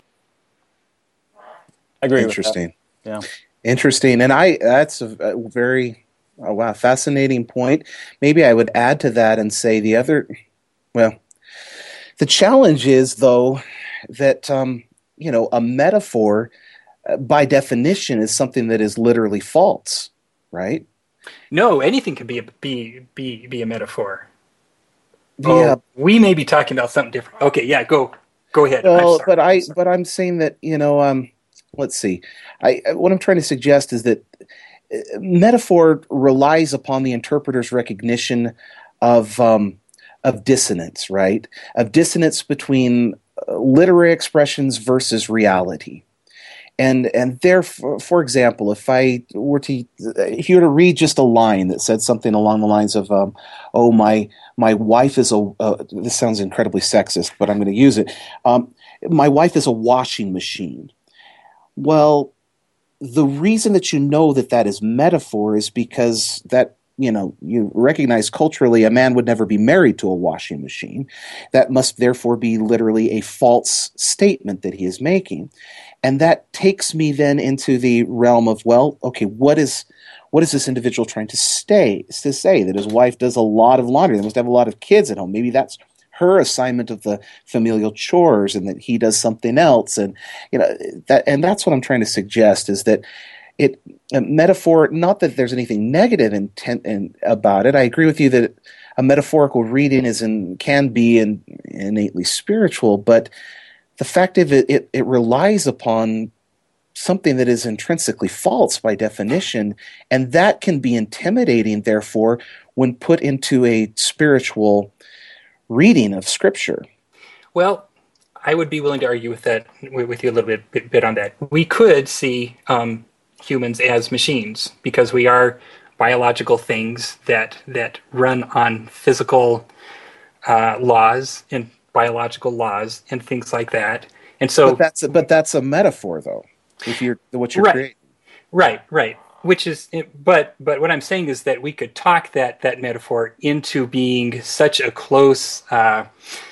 I agree. Interesting. With that. Yeah. Interesting. And I that's a, a very oh, wow fascinating point. Maybe I would add to that and say the other. Well, the challenge is though that um, you know a metaphor, by definition, is something that is literally false, right? No, anything can be a, be be be a metaphor. Yeah, oh, we may be talking about something different. Okay, yeah, go go ahead. well, I'm but I sorry. but I'm saying that you know, um, let's see. I what I'm trying to suggest is that metaphor relies upon the interpreter's recognition of um, of dissonance, right? Of dissonance between literary expressions versus reality. And and therefore, for example, if I were to if you were to read just a line that said something along the lines of, um, "Oh, my my wife is a," uh, this sounds incredibly sexist, but I'm going to use it. Um, my wife is a washing machine. Well, the reason that you know that that is metaphor is because that you know you recognize culturally a man would never be married to a washing machine. That must therefore be literally a false statement that he is making. And that takes me then into the realm of, well, okay, what is what is this individual trying to stay to say? That his wife does a lot of laundry, they must have a lot of kids at home. Maybe that's her assignment of the familial chores, and that he does something else. And you know that, and that's what I'm trying to suggest is that it a metaphor. Not that there's anything negative intent in, about it. I agree with you that a metaphorical reading is and can be in, innately spiritual, but the fact of it, it, it relies upon something that is intrinsically false by definition, and that can be intimidating, therefore, when put into a spiritual reading of Scripture. Well, I would be willing to argue with that, with you a little bit, bit, bit on that. We could see um, humans as machines because we are biological things that that run on physical uh, laws and biological laws and things like that. And so, but that's a, but that's a metaphor, though. If you're what you're right, creating, right, right. Which is, but but what I'm saying is that we could talk that that metaphor into being such a close. Uh,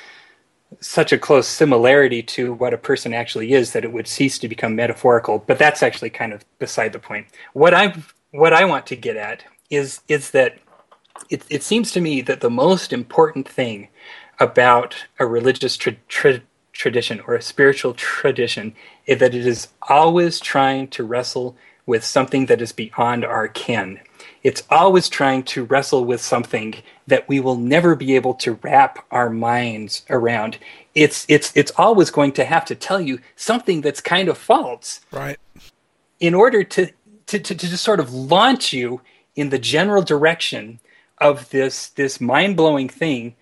such a close similarity to what a person actually is that it would cease to become metaphorical. But that's actually kind of beside the point. What I what I want to get at is is that it, it seems to me that the most important thing about a religious tra- tra- tradition or a spiritual tradition is that it is always trying to wrestle with something that is beyond our ken. It's always trying to wrestle with something that we will never be able to wrap our minds around. It's it's it's always going to have to tell you something that's kind of false, right? In order to to to, to just sort of launch you in the general direction of this this mind-blowing thing.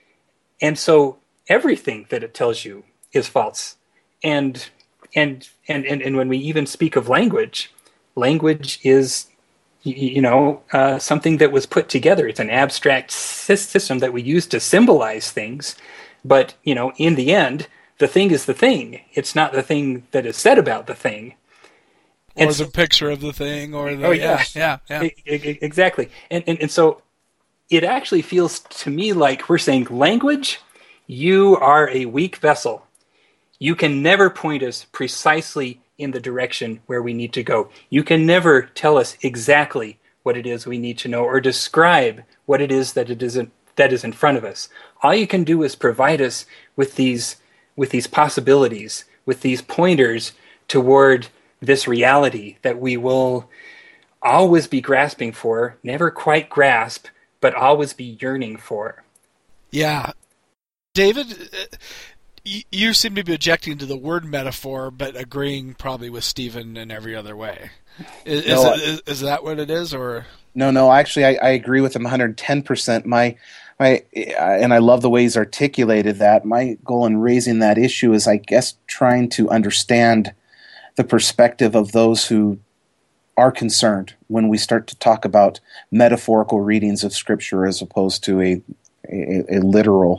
And so everything that it tells you is false. And and and and, and when we even speak of language, language is you know, uh, something that was put together. It's an abstract system that we use to symbolize things. But, you know, in the end, the thing is the thing. It's not the thing that is said about the thing. Or and the so, picture of the thing, or the... Oh, yeah. Yeah, yeah, yeah. Exactly. And, and, and so it actually feels to me like we're saying, language, you are a weak vessel. You can never point us precisely in the direction where we need to go. You can never tell us exactly what it is we need to know or describe what it is that it isn't that is in front of us. All you can do is provide us with these with these possibilities, with these pointers toward this reality that we will always be grasping for, never quite grasp, but always be yearning for. Yeah. David, you seem to be objecting to the word metaphor, but agreeing probably with Stephen in every other way. Is, no, is, is, is that what it is, or no? No, actually, I, I agree with him one hundred ten percent. My, my, and I love the way he's articulated that. My goal in raising that issue is, I guess, trying to understand the perspective of those who are concerned when we start to talk about metaphorical readings of Scripture as opposed to a a, a literal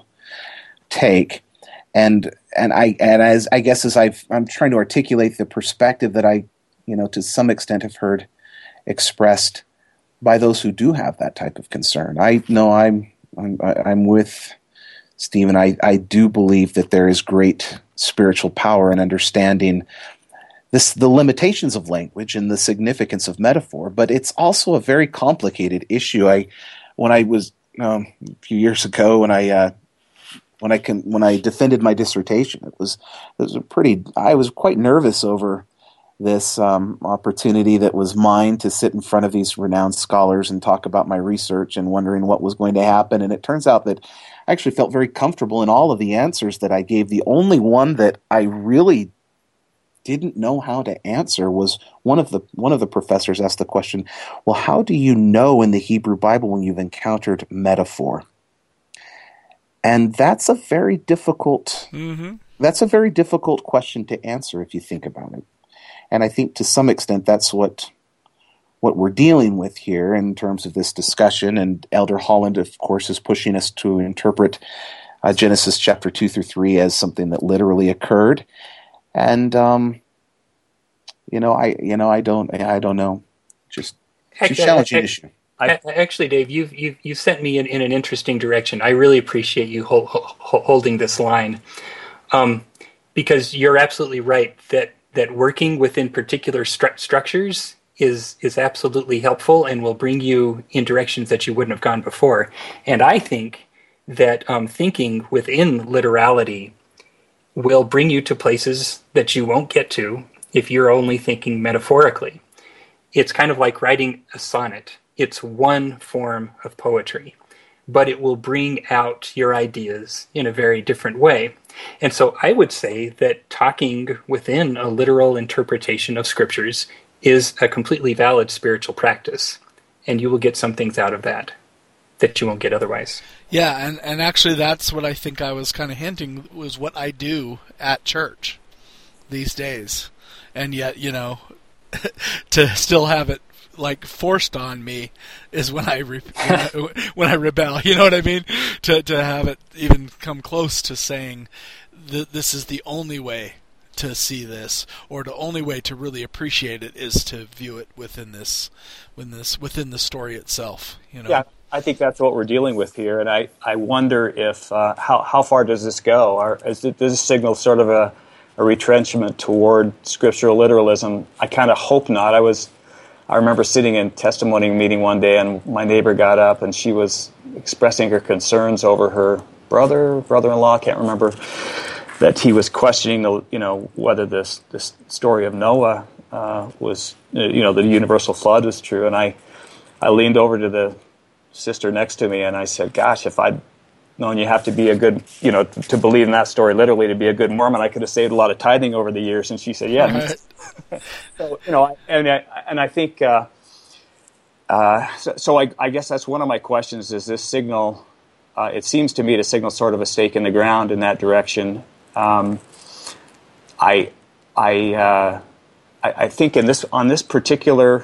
take. And and I and as I guess as I've, I'm trying to articulate the perspective that I, you know, to some extent have heard expressed by those who do have that type of concern. I know I'm I'm, I'm with Stephen. I, I do believe that there is great spiritual power in understanding this, the limitations of language and the significance of metaphor, but it's also a very complicated issue. I when I was um, a few years ago when I uh, When I can, when I defended my dissertation, it was it was a pretty. I was quite nervous over this um, opportunity that was mine to sit in front of these renowned scholars and talk about my research and wondering what was going to happen. And it turns out that I actually felt very comfortable in all of the answers that I gave. The only one that I really didn't know how to answer was one of the one of the professors asked the question, "Well, how do you know in the Hebrew Bible when you've encountered metaphor?" And that's a very difficult mm-hmm. that's a very difficult question to answer if you think about it. And I think to some extent that's what what we're dealing with here in terms of this discussion. And Elder Holland, of course, is pushing us to interpret uh, Genesis chapter two through three as something that literally occurred. And um, you know, I you know I don't I don't know, just it's a challenging issue. I, Actually, Dave, you've, you've, you've sent me in, in an interesting direction. I really appreciate you hold, hold, holding this line, um, because you're absolutely right that, that working within particular stru- structures is is absolutely helpful and will bring you in directions that you wouldn't have gone before. And I think that um, thinking within literality will bring you to places that you won't get to if you're only thinking metaphorically. It's kind of like writing a sonnet. It's one form of poetry. but it will bring out your ideas in a very different way. And so I would say that talking within a literal interpretation of scriptures is a completely valid spiritual practice, and you will get some things out of that that you won't get otherwise. Yeah, and, and actually that's what I think I was kind of hinting was what I do at church these days. And yet, you know, to still have it like forced on me is when I, re- when I when I rebel. You know what I mean? To to have it even come close to saying th- this is the only way to see this, or the only way to really appreciate it is to view it within this, within this within the story itself. You know? Yeah, I think that's what we're dealing with here, and I I wonder if uh, how how far does this go? Or is it, does this signal sort of a a retrenchment toward scriptural literalism? I kind of hope not. I was. I remember sitting in testimony meeting one day, and my neighbor got up, and she was expressing her concerns over her brother, brother-in-law, I can't remember, that he was questioning, the, you know, whether this this story of Noah uh, was, you know, the universal flood was true. And I, I leaned over to the sister next to me, and I said, "Gosh, if I'd known you have to be a good, you know, to, to believe in that story literally to be a good Mormon, I could have saved a lot of tithing over the years." And she said, "Yeah." Right. So, you know, and I, and I think, uh, uh, so, so I, I guess that's one of my questions: is this signal? Uh, it seems to me to signal sort of a stake in the ground in that direction. Um, I, I, uh, I, I think in this on this particular.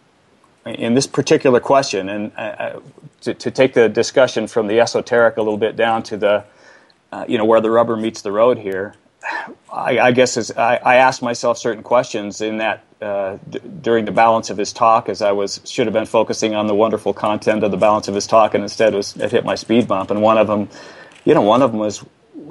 In this particular question, and uh, to, to take the discussion from the esoteric a little bit down to the, uh, you know, where the rubber meets the road here, I, I guess as I, I asked myself certain questions in that uh, d- during the balance of his talk, as I was should have been focusing on the wonderful content of the balance of his talk, and instead was it hit my speed bump. And one of them, you know, one of them was,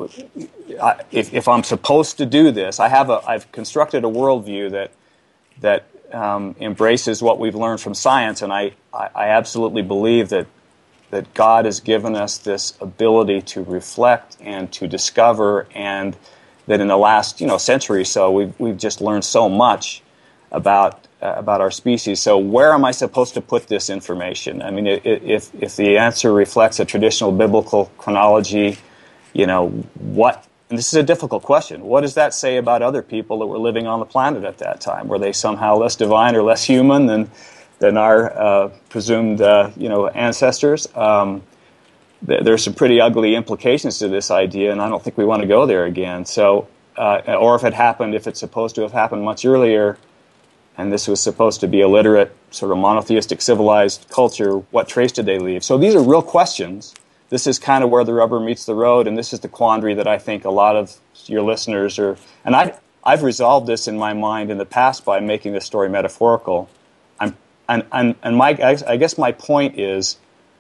I, if, if I'm supposed to do this, I have a I've constructed a worldview that that. Um, embraces what we've learned from science, and I, I, I absolutely believe that that God has given us this ability to reflect and to discover, and that in the last you know century or so we've we've just learned so much about uh, about our species. So where am I supposed to put this information? I mean, if if the answer reflects a traditional biblical chronology, you know what. And this is a difficult question. What does that say about other people that were living on the planet at that time? Were they somehow less divine or less human than than our uh, presumed uh, you know ancestors? Um, th- there's some pretty ugly implications to this idea, and I don't think we want to go there again. So, uh, or if it happened, if it's supposed to have happened much earlier, and this was supposed to be a literate, sort of monotheistic, civilized culture, what trace did they leave? So these are real questions. This is kind of where the rubber meets the road, and this is the quandary that I think a lot of your listeners are. And I, I've resolved this in my mind in the past by making this story metaphorical. I'm, and and and my, I guess my point is,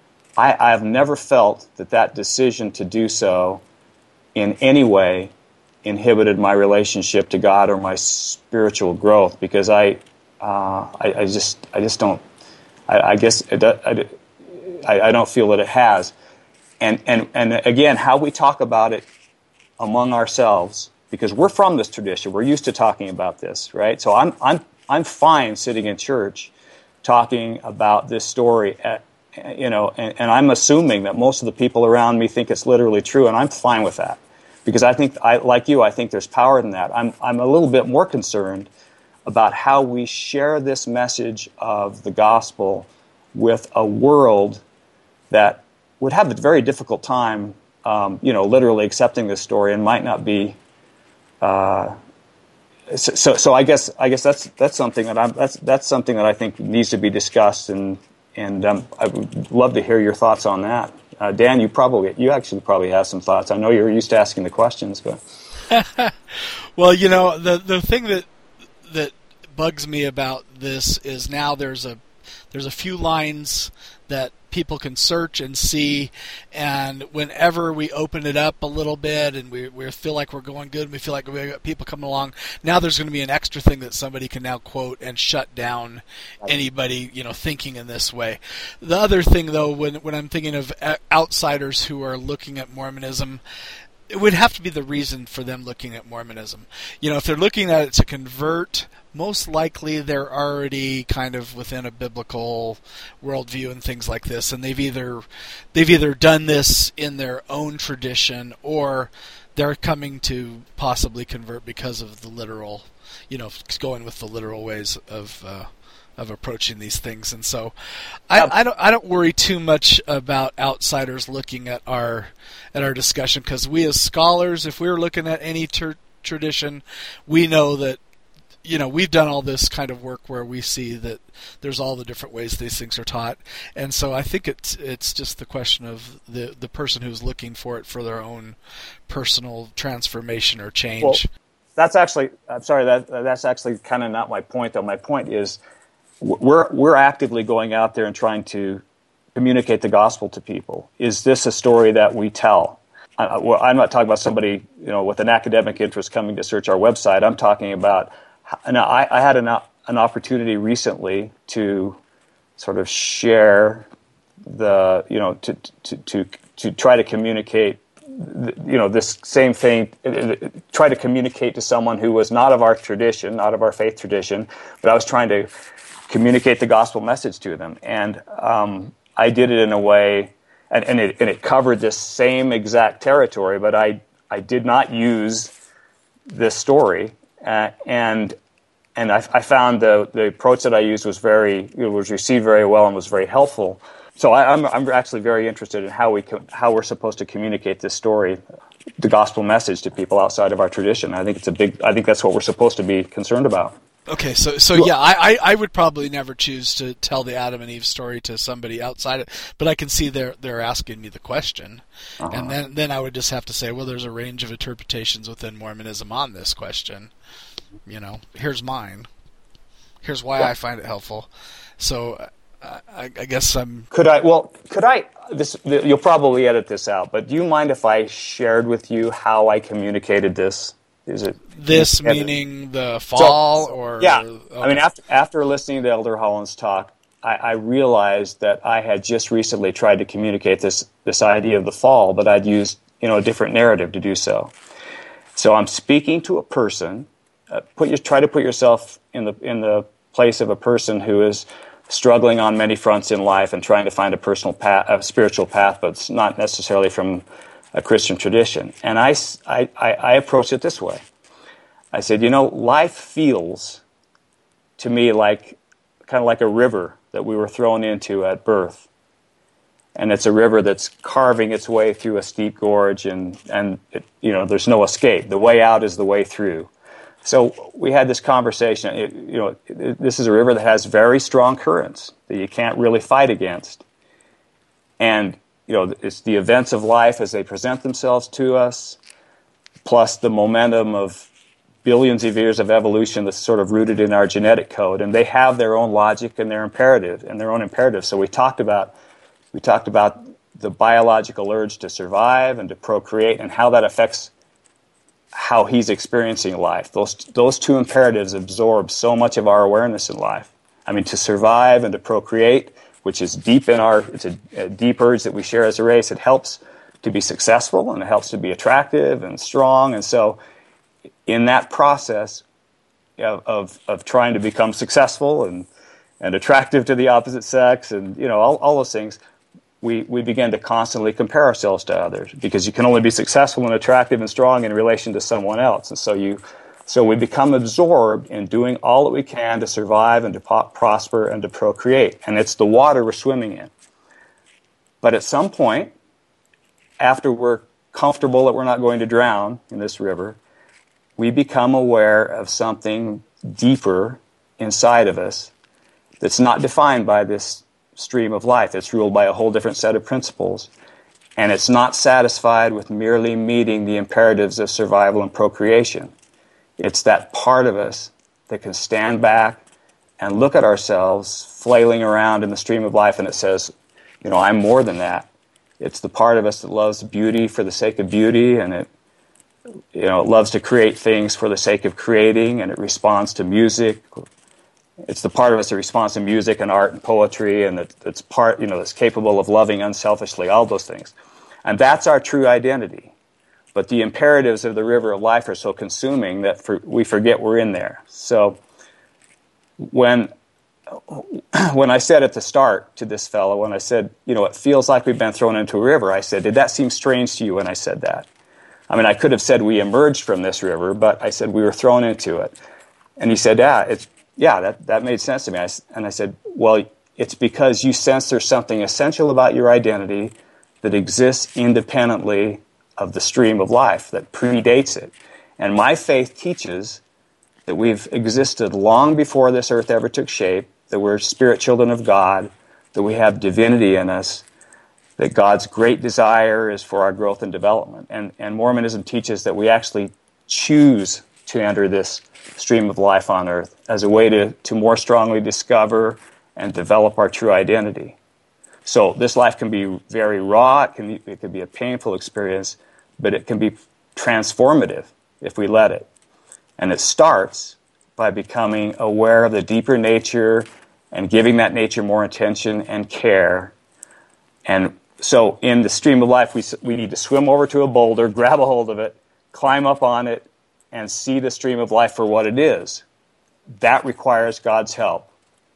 I, I have never felt that that decision to do so, in any way, inhibited my relationship to God or my spiritual growth. Because I, uh, I, I just, I just don't. I, I guess it, I, I don't feel that it has. And, and and again, how we talk about it among ourselves, because we're from this tradition, we're used to talking about this, right? So I'm I'm I'm fine sitting in church talking about this story, at, you know, and, and I'm assuming that most of the people around me think it's literally true, and I'm fine with that, because I think, I like you, I think there's power in that. I'm I'm a little bit more concerned about how we share this message of the gospel with a world that would have a very difficult time, um, you know, literally accepting this story, and might not be. Uh, so, so, so I guess, I guess that's that's something that I'm that's that's something that I think needs to be discussed, and and um, I would love to hear your thoughts on that. Uh, Dan, you probably you actually probably have some thoughts. I know you're used to asking the questions, but well, you know, the the thing that that bugs me about this is now there's a there's a few lines that people can search and see, and whenever we open it up a little bit and we, we feel like we're going good and we feel like we got people coming along, now there's going to be an extra thing that somebody can now quote and shut down anybody, you know, thinking in this way. The other thing, though, when when I'm thinking of outsiders who are looking at Mormonism, it would have to be the reason for them looking at Mormonism. You know, if they're looking at it to convert most likely they're already kind of within a biblical worldview and things like this, and they've either they've either done this in their own tradition, or they're coming to possibly convert because of the literal, you know, going with the literal ways of uh, of approaching these things. And so I, I don't I don't worry too much about outsiders looking at our at our discussion, because we as scholars, if we're looking at any ter- tradition, we know that, you know, we've done all this kind of work where we see that there's all the different ways these things are taught. And so I think it's it's just the question of the the person who's looking for it for their own personal transformation or change. Well, that's actually, I'm sorry, that that's actually kind of not my point, though. My point is we're we're actively going out there and trying to communicate the gospel to people. Is this a story that we tell? I, well, I'm not talking about somebody, you know, with an academic interest coming to search our website. I'm talking about, now I, I had an, an opportunity recently to sort of share the, you know, to to to, to try to communicate, you know, this same thing, try to communicate to someone who was not of our tradition, not of our faith tradition, but I was trying to communicate the gospel message to them. And um, I did it in a way, and, and, it, and it covered this same exact territory, but I, I did not use this story. Uh, and and I, I found the, the approach that I used was very, it was received very well and was very helpful. So I, I'm I'm actually very interested in how we co- how we're supposed to communicate this story, the gospel message, to people outside of our tradition. I think it's a big. I think that's what we're supposed to be concerned about. Okay, so so yeah, I, I, I would probably never choose to tell the Adam and Eve story to somebody outside it, but I can see they're they're asking me the question, uh-huh. and then then I would just have to say, well, there's a range of interpretations within Mormonism on this question. You know, here's mine. Here's why yeah. I find it helpful. So I, I guess I'm. Could I? Well, could I? This you'll probably edit this out, but do you mind if I shared with you how I communicated this? Is it this meaning the fall, so, or yeah? Okay. I mean, after after listening to Elder Holland's talk, I, I realized that I had just recently tried to communicate this this idea of the fall, but I'd used, you know, a different narrative to do so. So I'm speaking to a person. Uh, put your try to put yourself in the in the place of a person who is struggling on many fronts in life and trying to find a personal path, a spiritual path, but it's not necessarily from a Christian tradition. And I, I, I approached it this way. I said, you know, life feels to me like kind of like a river that we were thrown into at birth. And it's a river that's carving its way through a steep gorge, and, and it, you know, there's no escape. The way out is the way through. So we had this conversation. It, you know, it, this is a river that has very strong currents that you can't really fight against. And you know, it's the events of life as they present themselves to us, plus the momentum of billions of years of evolution that's sort of rooted in our genetic code, and they have their own logic and their imperative and their own imperative. So we talked about we talked about the biological urge to survive and to procreate, and how that affects how he's experiencing life. Those those two imperatives absorb so much of our awareness in life. I mean, to survive and to procreate, which is deep in our, it's a, a deep urge that we share as a race. It helps to be successful, and it helps to be attractive and strong. And so in that process of, of, of trying to become successful and, and attractive to the opposite sex, and, you know, all, all those things, we, we begin to constantly compare ourselves to others, because you can only be successful and attractive and strong in relation to someone else. And so you, so we become absorbed in doing all that we can to survive and to po- prosper and to procreate. And it's the water we're swimming in. But at some point, after we're comfortable that we're not going to drown in this river, we become aware of something deeper inside of us that's not defined by this stream of life. It's ruled by a whole different set of principles. And it's not satisfied with merely meeting the imperatives of survival and procreation. It's that part of us that can stand back and look at ourselves flailing around in the stream of life, and it says, you know, I'm more than that. It's the part of us that loves beauty for the sake of beauty, and it, you know, it loves to create things for the sake of creating, and it responds to music. It's the part of us that responds to music and art and poetry, and that, that's part, you know, that's capable of loving unselfishly, all those things. And that's our true identity. But the imperatives of the river of life are so consuming that for, we forget we're in there. So when when I said at the start to this fellow, when I said, you know, it feels like we've been thrown into a river, I said, did that seem strange to you when I said that? I mean, I could have said we emerged from this river, but I said we were thrown into it. And he said, yeah, it's, yeah, that, that made sense to me. I, and I said, well, it's because you sense there's something essential about your identity that exists independently of the stream of life, that predates it. And my faith teaches that we've existed long before this earth ever took shape, that we're spirit children of God, that we have divinity in us, that God's great desire is for our growth and development. And, and Mormonism teaches that we actually choose to enter this stream of life on earth as a way to, to more strongly discover and develop our true identity. So this life can be very raw, it can be, it can be a painful experience, but it can be transformative if we let it. And it starts by becoming aware of the deeper nature and giving that nature more attention and care. And so in the stream of life, we, we need to swim over to a boulder, grab a hold of it, climb up on it, and see the stream of life for what it is. That requires God's help.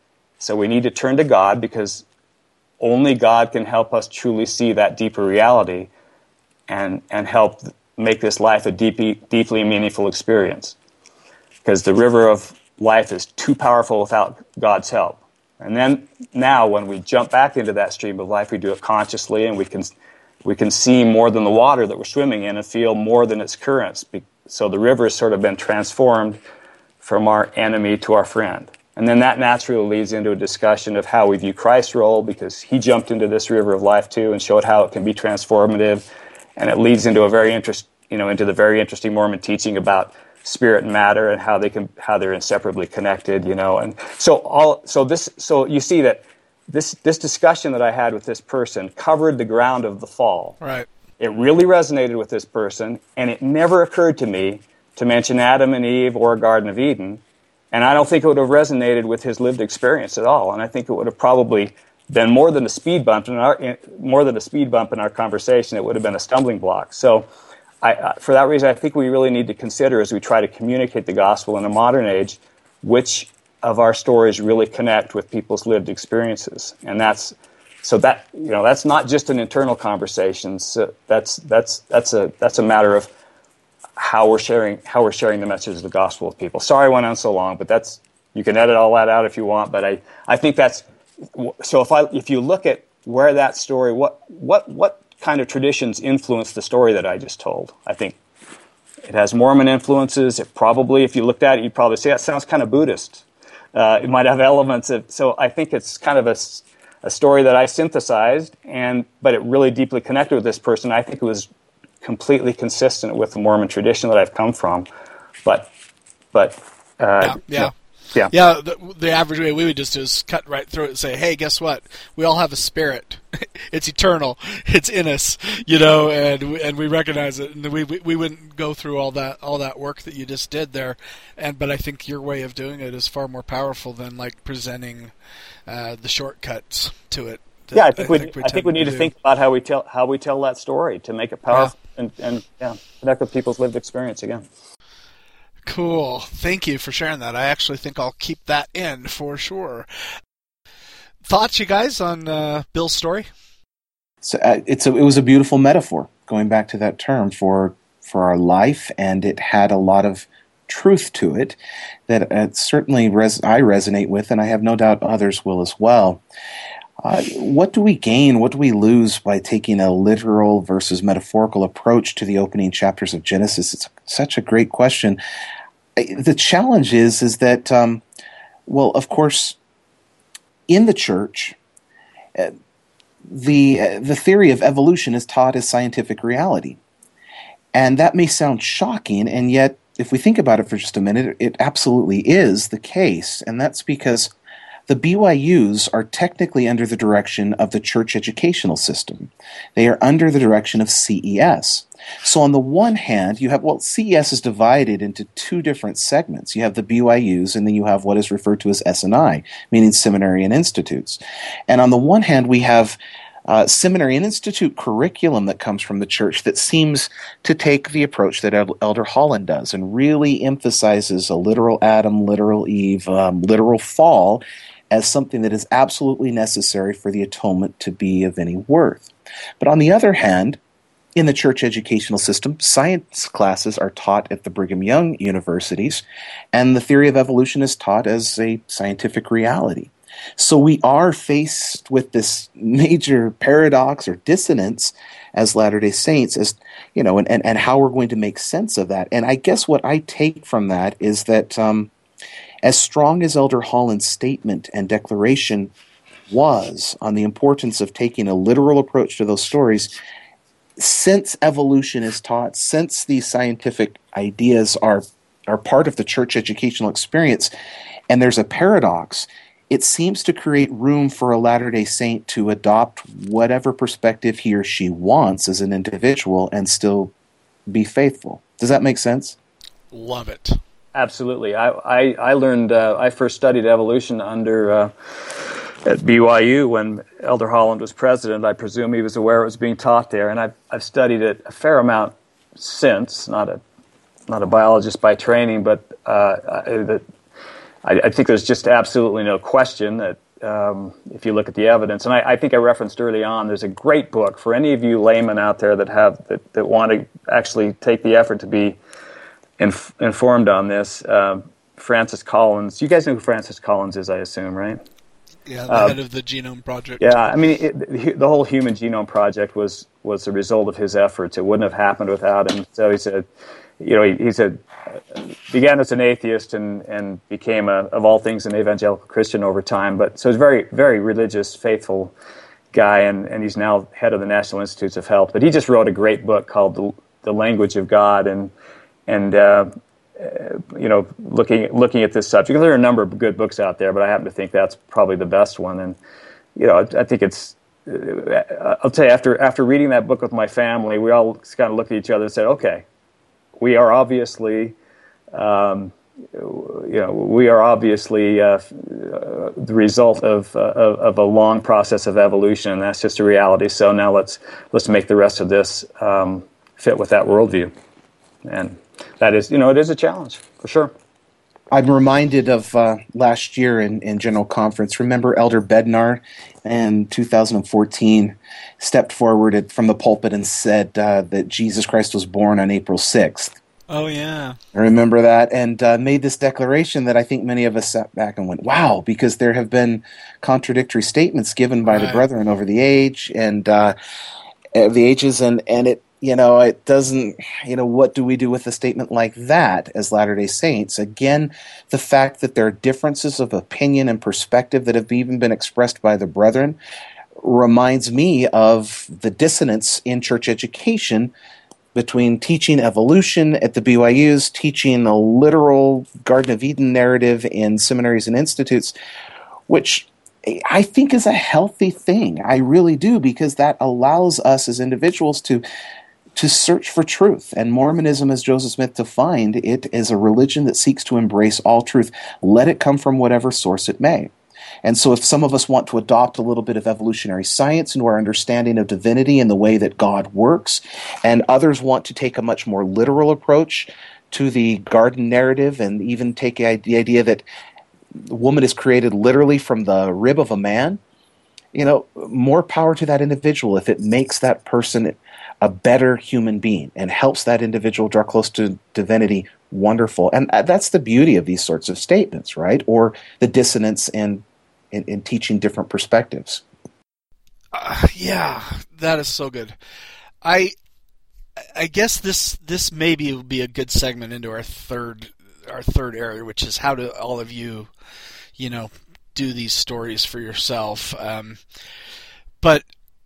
So we need to turn to God, because only God can help us truly see that deeper reality and, and help make this life a deeply, deeply meaningful experience. Because the river of life is too powerful without God's help. And then now when we jump back into that stream of life, we do it consciously, and we can we can see more than the water that we're swimming in and feel more than its currents. So the river has sort of been transformed from our enemy to our friend. And then that naturally leads into a discussion of how we view Christ's role, because he jumped into this river of life too and showed how it can be transformative. And it leads into a very interest, you know, into the very interesting Mormon teaching about spirit and matter and how they can, how they're inseparably connected, you know. And so all, so this, so you see that this this discussion that I had with this person covered the ground of the fall. Right. It really resonated with this person, and it never occurred to me to mention Adam and Eve or Garden of Eden. And I don't think it would have resonated with his lived experience at all. And I think it would have probably been more than a speed bump in our more than a speed bump in our conversation. It would have been a stumbling block. So, I, for that reason, I think we really need to consider, as we try to communicate the gospel in a modern age, which of our stories really connect with people's lived experiences. And that's so that you know that's not just an internal conversation. So that's that's that's a that's a matter of how we're sharing how we're sharing the message of the gospel with people. Sorry I went on so long, but that's you can edit all that out if you want. But I, I think that's so. If I if you look at where that story, what what what kind of traditions influence the story that I just told, I think it has Mormon influences. It probably, if you looked at it, you'd probably say that sounds kind of Buddhist. Uh, it might have elements of. So I think it's kind of a, a story that I synthesized, and but it really deeply connected with this person. I think it was completely consistent with the Mormon tradition that I've come from, but, but, uh, yeah, yeah, yeah, yeah. The, the average way we would just do is cut right through it and say, "Hey, guess what? We all have a spirit. It's eternal. It's in us, you know, and and we recognize it. And we, we we wouldn't go through all that all that work that you just did there. And but I think your way of doing it is far more powerful than like presenting uh, the shortcuts to it. Yeah, I think, I we, think we, I think we need to, to think about how we tell how we tell that story to make it powerful yeah. and, and yeah, connect with people's lived experience again. Cool. Thank you for sharing that. I actually think I'll keep that in for sure. Thoughts, you guys, on uh, Bill's story? So uh, it's a, it was a beautiful metaphor, going back to that term for for our life, and it had a lot of truth to it that uh, certainly res- I resonate with, and I have no doubt others will as well. Uh, what do we gain, what do we lose by taking a literal versus metaphorical approach to the opening chapters of Genesis? It's such a great question. The challenge is, is that, um, well, of course, in the church, uh, the uh, the theory of evolution is taught as scientific reality. And that may sound shocking, and yet, if we think about it for just a minute, it absolutely is the case. And that's because the B Y Us are technically under the direction of the church educational system. They are under the direction of C E S. So on the one hand, you have, well, C E S is divided into two different segments. You have the B Y Us, and then you have what is referred to as S and I, meaning seminary and institutes. And on the one hand, we have uh, seminary and institute curriculum that comes from the church that seems to take the approach that Elder Holland does and really emphasizes a literal Adam, literal Eve, um, literal fall as something that is absolutely necessary for the atonement to be of any worth. But on the other hand, in the church educational system, science classes are taught at the Brigham Young universities, and the theory of evolution is taught as a scientific reality. So we are faced with this major paradox or dissonance as Latter-day Saints, as you know, and, and, and how we're going to make sense of that. And I guess what I take from that is that um, as strong as Elder Holland's statement and declaration was on the importance of taking a literal approach to those stories, since evolution is taught, since these scientific ideas are are part of the church educational experience, and there's a paradox, it seems to create room for a Latter-day Saint to adopt whatever perspective he or she wants as an individual and still be faithful. Does that make sense? Love it. Absolutely. I I, I learned, uh, I first studied evolution under uh, at B Y U when Elder Holland was president. I presume he was aware it was being taught there, and I've I've studied it a fair amount since. Not a not a biologist by training, but uh, I, I, I think there's just absolutely no question that um, if you look at the evidence, and I, I think I referenced early on, there's a great book for any of you laymen out there that have that, that want to actually take the effort to be inf- informed on this. Uh, Francis Collins. You guys know who Francis Collins is, I assume, right? Yeah, the uh, head of the Genome Project. Yeah, I mean, it, the whole Human Genome Project was was the result of his efforts. It wouldn't have happened without him. So he said, you know, he, he said, began as an atheist and, and became, a, of all things, an evangelical Christian over time. But so he's a very, very religious, faithful guy, and, and he's now head of the National Institutes of Health. But he just wrote a great book called The, the Language of God, and and uh, you know, looking looking at this subject. There are a number of good books out there, but I happen to think that's probably the best one. And you know, I, I think it's. Uh, I'll tell you, after after reading that book with my family, we all kind of looked at each other and said, "Okay, we are obviously, um, you know, we are obviously uh, the result of, uh, of of a long process of evolution, and that's just a reality. So now let's let's make the rest of this um, fit with that worldview." And that is, you know, it is a challenge, for sure. I'm reminded of uh, last year in, in General Conference. Remember Elder Bednar in two thousand fourteen stepped forward at, from the pulpit and said uh, that Jesus Christ was born on April sixth. Oh, yeah. I remember that, and uh, made this declaration that I think many of us sat back and went, wow, because there have been contradictory statements given by right. the brethren over the age and uh, the ages, and, and it You know, it doesn't, you know, what do we do with a statement like that as Latter-day Saints? Again, the fact that there are differences of opinion and perspective that have even been expressed by the brethren reminds me of the dissonance in church education between teaching evolution at the B Y Us, teaching a literal Garden of Eden narrative in seminaries and institutes, which I think is a healthy thing. I really do, because that allows us as individuals to to search for truth. And Mormonism, as Joseph Smith defined it, is a religion that seeks to embrace all truth, let it come from whatever source it may. And so if some of us want to adopt a little bit of evolutionary science into our understanding of divinity and the way that God works, and others want to take a much more literal approach to the garden narrative and even take the idea that the woman is created literally from the rib of a man, you know, more power to that individual if it makes that person a better human being and helps that individual draw close to divinity. Wonderful. And that's the beauty of these sorts of statements, right? Or the dissonance in, in, in teaching different perspectives. Uh, yeah, that is so good. I I guess this this maybe will be a good segment into our third our third area, which is how do all of you, you know, do these stories for yourself. Um, but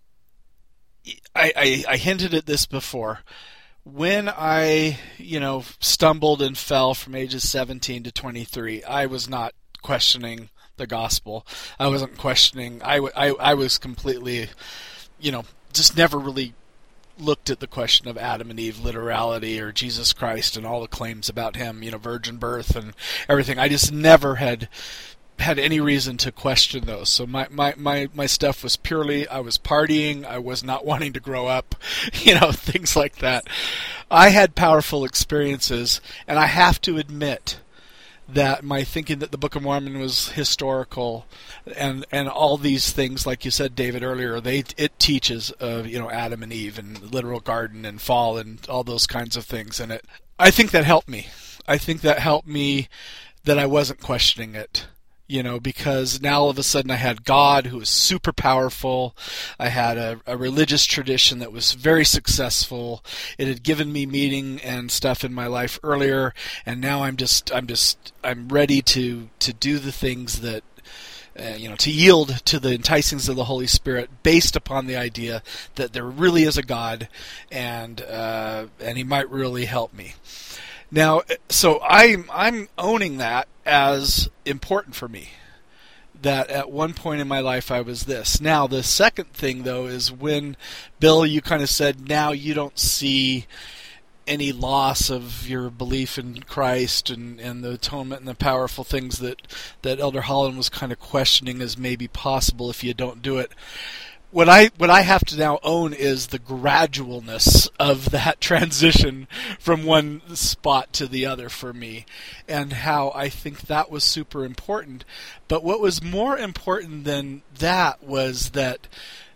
I, I, I hinted at this before. When I, you know, stumbled and fell from ages seventeen to twenty-three, I was not questioning the gospel. I wasn't questioning. I, I, I was completely, you know, just never really looked at the question of Adam and Eve literality or Jesus Christ and all the claims about him, you know, virgin birth and everything. I just never had had any reason to question those. So my, my, my, my stuff was purely, I was partying, I was not wanting to grow up, you know, things like that. I had powerful experiences, and I have to admit that my thinking that the Book of Mormon was historical, and and all these things, like you said, David, earlier, they it teaches of, you know, Adam and Eve and literal garden and fall and all those kinds of things, and it I think that helped me. I think that helped me that I wasn't questioning it. You know, because now all of a sudden I had God who was super powerful. I had a, a religious tradition that was very successful. It had given me meaning and stuff in my life earlier, and now I'm just, I'm just, I'm ready to to do the things that, uh, you know, to yield to the enticings of the Holy Spirit, based upon the idea that there really is a God, and uh, and He might really help me. Now, so I'm I'm owning that as important for me, that at one point in my life I was this. Now, the second thing, though, is when, Bill, you kind of said now you don't see any loss of your belief in Christ and, and the atonement and the powerful things that, that Elder Holland was kind of questioning as maybe possible if you don't do it. What I what I have to now own is the gradualness of that transition from one spot to the other for me, and how I think that was super important. But what was more important than that was that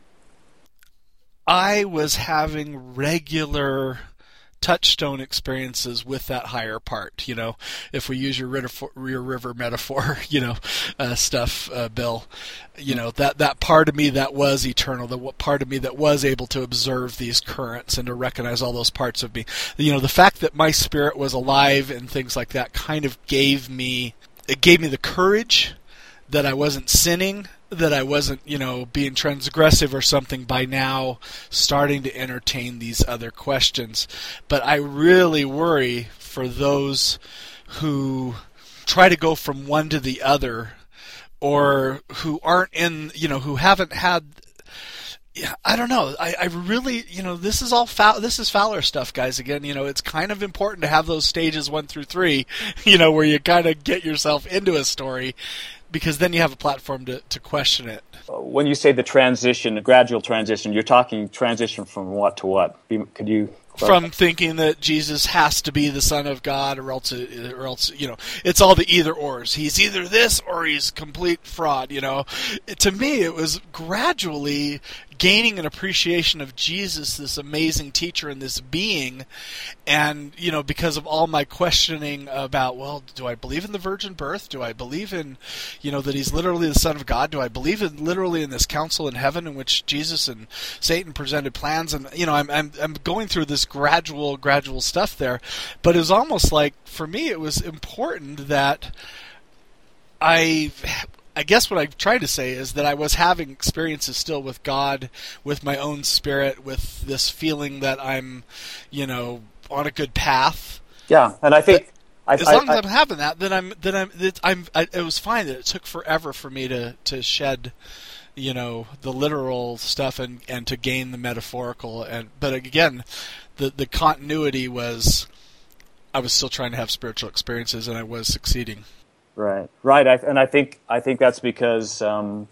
I was having regular touchstone experiences with that higher part. You know, if we use your Rear River metaphor, you know, uh, stuff, uh, Bill, you know, that, that part of me that was eternal, the part of me that was able to observe these currents and to recognize all those parts of me. You know, the fact that my spirit was alive and things like that kind of gave me, it gave me the courage that I wasn't sinning, that I wasn't, you know, being transgressive or something by now starting to entertain these other questions. But I really worry for those who try to go from one to the other, or who aren't in, you know, who haven't had, I don't know, I, I really, you know, this is all, foul, this is Fowler stuff, guys. Again, you know, it's kind of important to have those stages one through three, you know, where you kind of get yourself into a story, because then you have a platform to, to question it. When you say the transition, the gradual transition, you're talking transition from what to what? Could you clarify? From thinking that Jesus has to be the Son of God, or else, or else, you know, it's all the either ors. He's either this or he's complete fraud. You know, it, to me, it was gradually gaining an appreciation of Jesus, this amazing teacher and this being, and, you know, because of all my questioning about, well, do I believe in the virgin birth? Do I believe in, you know, that he's literally the Son of God? Do I believe in literally in this council in heaven in which Jesus and Satan presented plans? And, you know, I'm I'm I'm going through this gradual gradual stuff there, but it was almost like, for me, it was important that I I guess what I'm trying to say is that I was having experiences still with God, with my own spirit, with this feeling that I'm, you know, on a good path. Yeah, and I think I, as I, long I, as I'm having that, then I'm then I'm that I'm. I, it was fine that it took forever for me to, to shed, you know, the literal stuff and, and to gain the metaphorical. And but again, the the continuity was, I was still trying to have spiritual experiences, and I was succeeding. Right, right, I, and I think I think that's because um,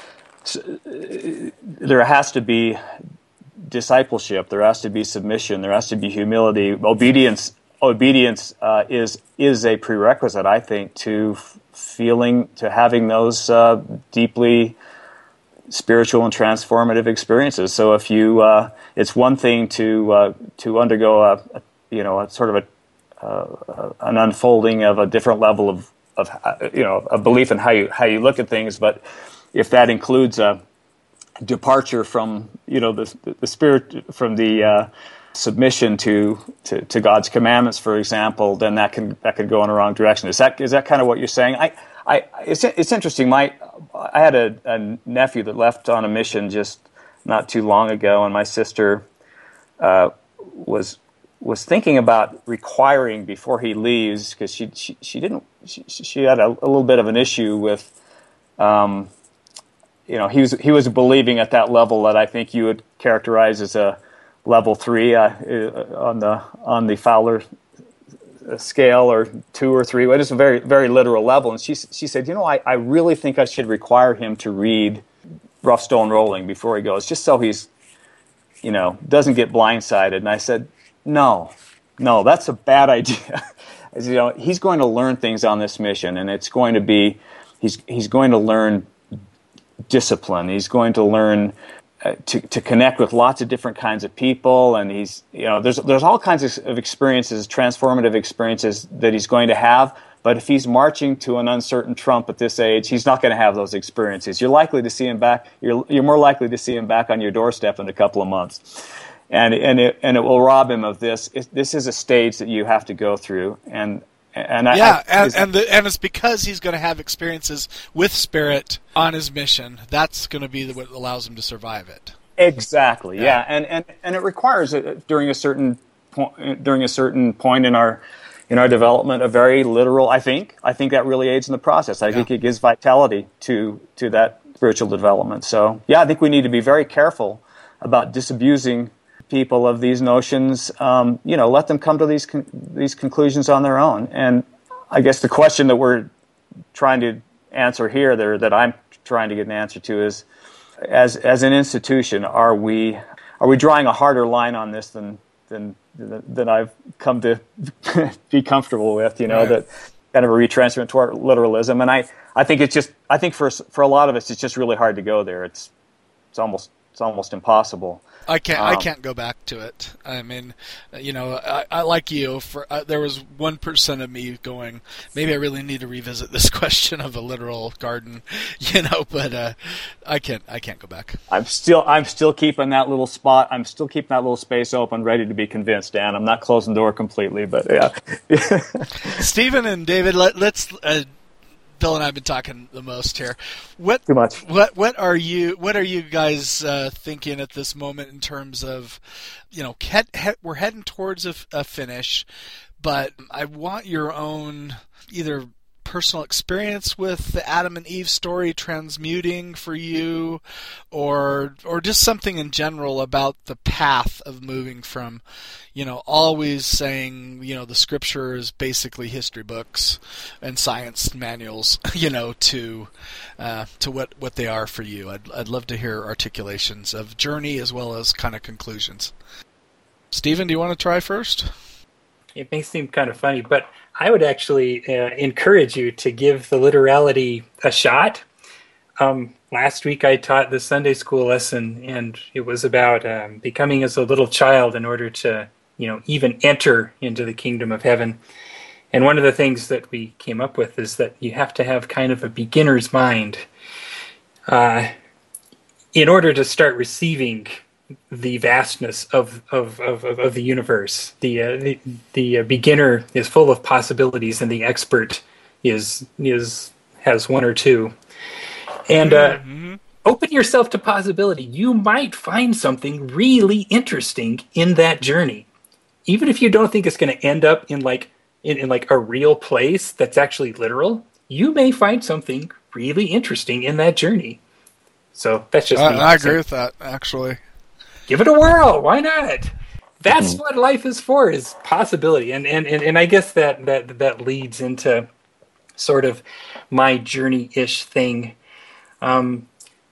there has to be discipleship, there has to be submission, there has to be humility. Obedience, obedience uh, is is a prerequisite, I think, to feeling, to having those uh, deeply spiritual and transformative experiences. So, if you, uh, it's one thing to uh, to undergo a, a you know a sort of a uh, an unfolding of a different level of of you know a belief in how you how you look at things, but if that includes a departure from you know the the spirit from the uh, submission to, to to God's commandments, for example, then that can that could go in the wrong direction. Is that is that kind of what you're saying? I I it's it's interesting. My I had a, a nephew that left on a mission just not too long ago, and my sister uh, was. was thinking about requiring before he leaves, because she, she she didn't she she had a, a little bit of an issue with, um, you know, he was he was believing at that level that I think you would characterize as a level three uh, on the on the Fowler a scale or two or three, but it's a very, very literal level. And she she said, you know, I, I really think I should require him to read Rough Stone Rolling before he goes, just so he's, you know, doesn't get blindsided. And I said, no, no, that's a bad idea. As, you know, he's going to learn things on this mission, and it's going to be, he's he's going to learn discipline. He's going to learn uh, to to connect with lots of different kinds of people, and he's, you know, there's there's all kinds of, of experiences, transformative experiences that he's going to have. But if he's marching to an uncertain Trump at this age, he's not going to have those experiences. You're likely to see him back. You're you're more likely to see him back on your doorstep in a couple of months. And and it and it will rob him of this. It, this is a stage that you have to go through, and and I, yeah, I, and and, the, and it's because he's going to have experiences with Spirit on his mission. That's going to be what allows him to survive it. Exactly. Yeah, yeah. and and and it requires a, during a certain point during a certain point in our in our development a very literal. I think I think that really aids in the process. I yeah. think it gives vitality to to that spiritual development. So yeah, I think we need to be very careful about disabusing people of these notions. Um, you know, let them come to these con- these conclusions on their own. And I guess the question that we're trying to answer here, there that I'm trying to get an answer to, is, as as an institution, are we are we drawing a harder line on this than than than I've come to be comfortable with? You know, right. that kind of a retransference toward literalism. And I, I think it's just I think for for a lot of us, it's just really hard to go there. It's it's almost it's almost impossible. I can't. Um, I can't go back to it. I mean, you know, I, I like you. For uh, there was one percent of me going, maybe I really need to revisit this question of a literal garden, you know. But uh, I can't. I can't go back. I'm still. I'm still keeping that little spot. I'm still keeping that little space open, ready to be convinced. Dan, I'm not closing the door completely, but yeah. Stephen and David, let, let's. Uh, Bill and I have been talking the most here. What Too much. What what are you What are you guys uh, thinking at this moment in terms of, you know, he, he, we're heading towards a, a finish, but I want your own either personal experience with the Adam and Eve story transmuting for you, or or just something in general about the path of moving from, you know, always saying, you know, the scripture is basically history books and science manuals, you know, to uh, to what, what they are for you. I'd I'd love to hear articulations of journey as well as kind of conclusions. Stephen, do you want to try first? It may seem kind of funny, but I would actually uh, encourage you to give the literality a shot. Um, last week I taught the Sunday school lesson, and it was about um, becoming as a little child in order to, you know, even enter into the kingdom of heaven. And one of the things that we came up with is that you have to have kind of a beginner's mind uh, in order to start receiving the vastness of of, of, of the universe. The uh, the, the uh, beginner is full of possibilities, and the expert is is has one or two. And uh, mm-hmm. open yourself to possibility. You might find something really interesting in that journey, even if you don't think it's going to end up in like in, in like a real place that's actually literal. You may find something really interesting in that journey. So that's just I, me. I agree with that, actually. Give it a whirl. Why not? That's what life is for, is possibility. And and, and, and I guess that, that, that leads into sort of my journey-ish thing. Um,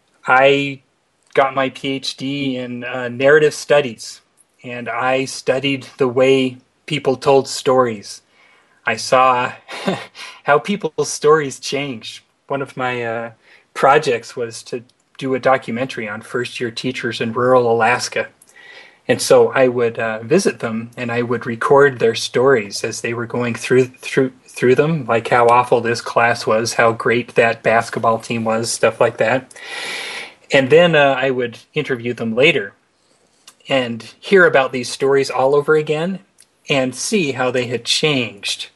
I got my P H D in uh, narrative studies, and I studied the way people told stories. I saw how people's stories changed. One of my uh, projects was to do a documentary on first-year teachers in rural Alaska. And so I would uh, visit them, and I would record their stories as they were going through through through them, like how awful this class was, how great that basketball team was, stuff like that. And then uh, I would interview them later and hear about these stories all over again and see how they had changed.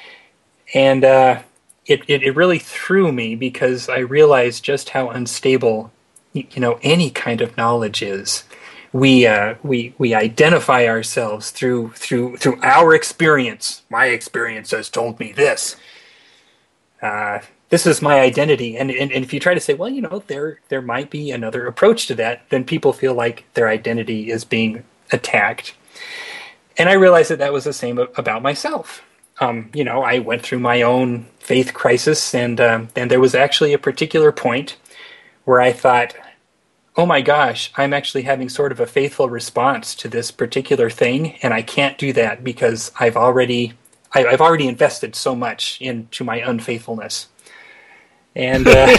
And uh, It, it it really threw me, because I realized just how unstable, you know, any kind of knowledge is. We uh, we we identify ourselves through through through our experience. My experience has told me this. Uh, this is my identity, and, and and if you try to say, well, you know, there there might be another approach to that, then people feel like their identity is being attacked. And I realized that that was the same about myself. um, you know, I went through my own faith crisis, and um, and there was actually a particular point where I thought, oh my gosh, I'm actually having sort of a faithful response to this particular thing, and I can't do that because I've already I, I've already invested so much into my unfaithfulness, and uh,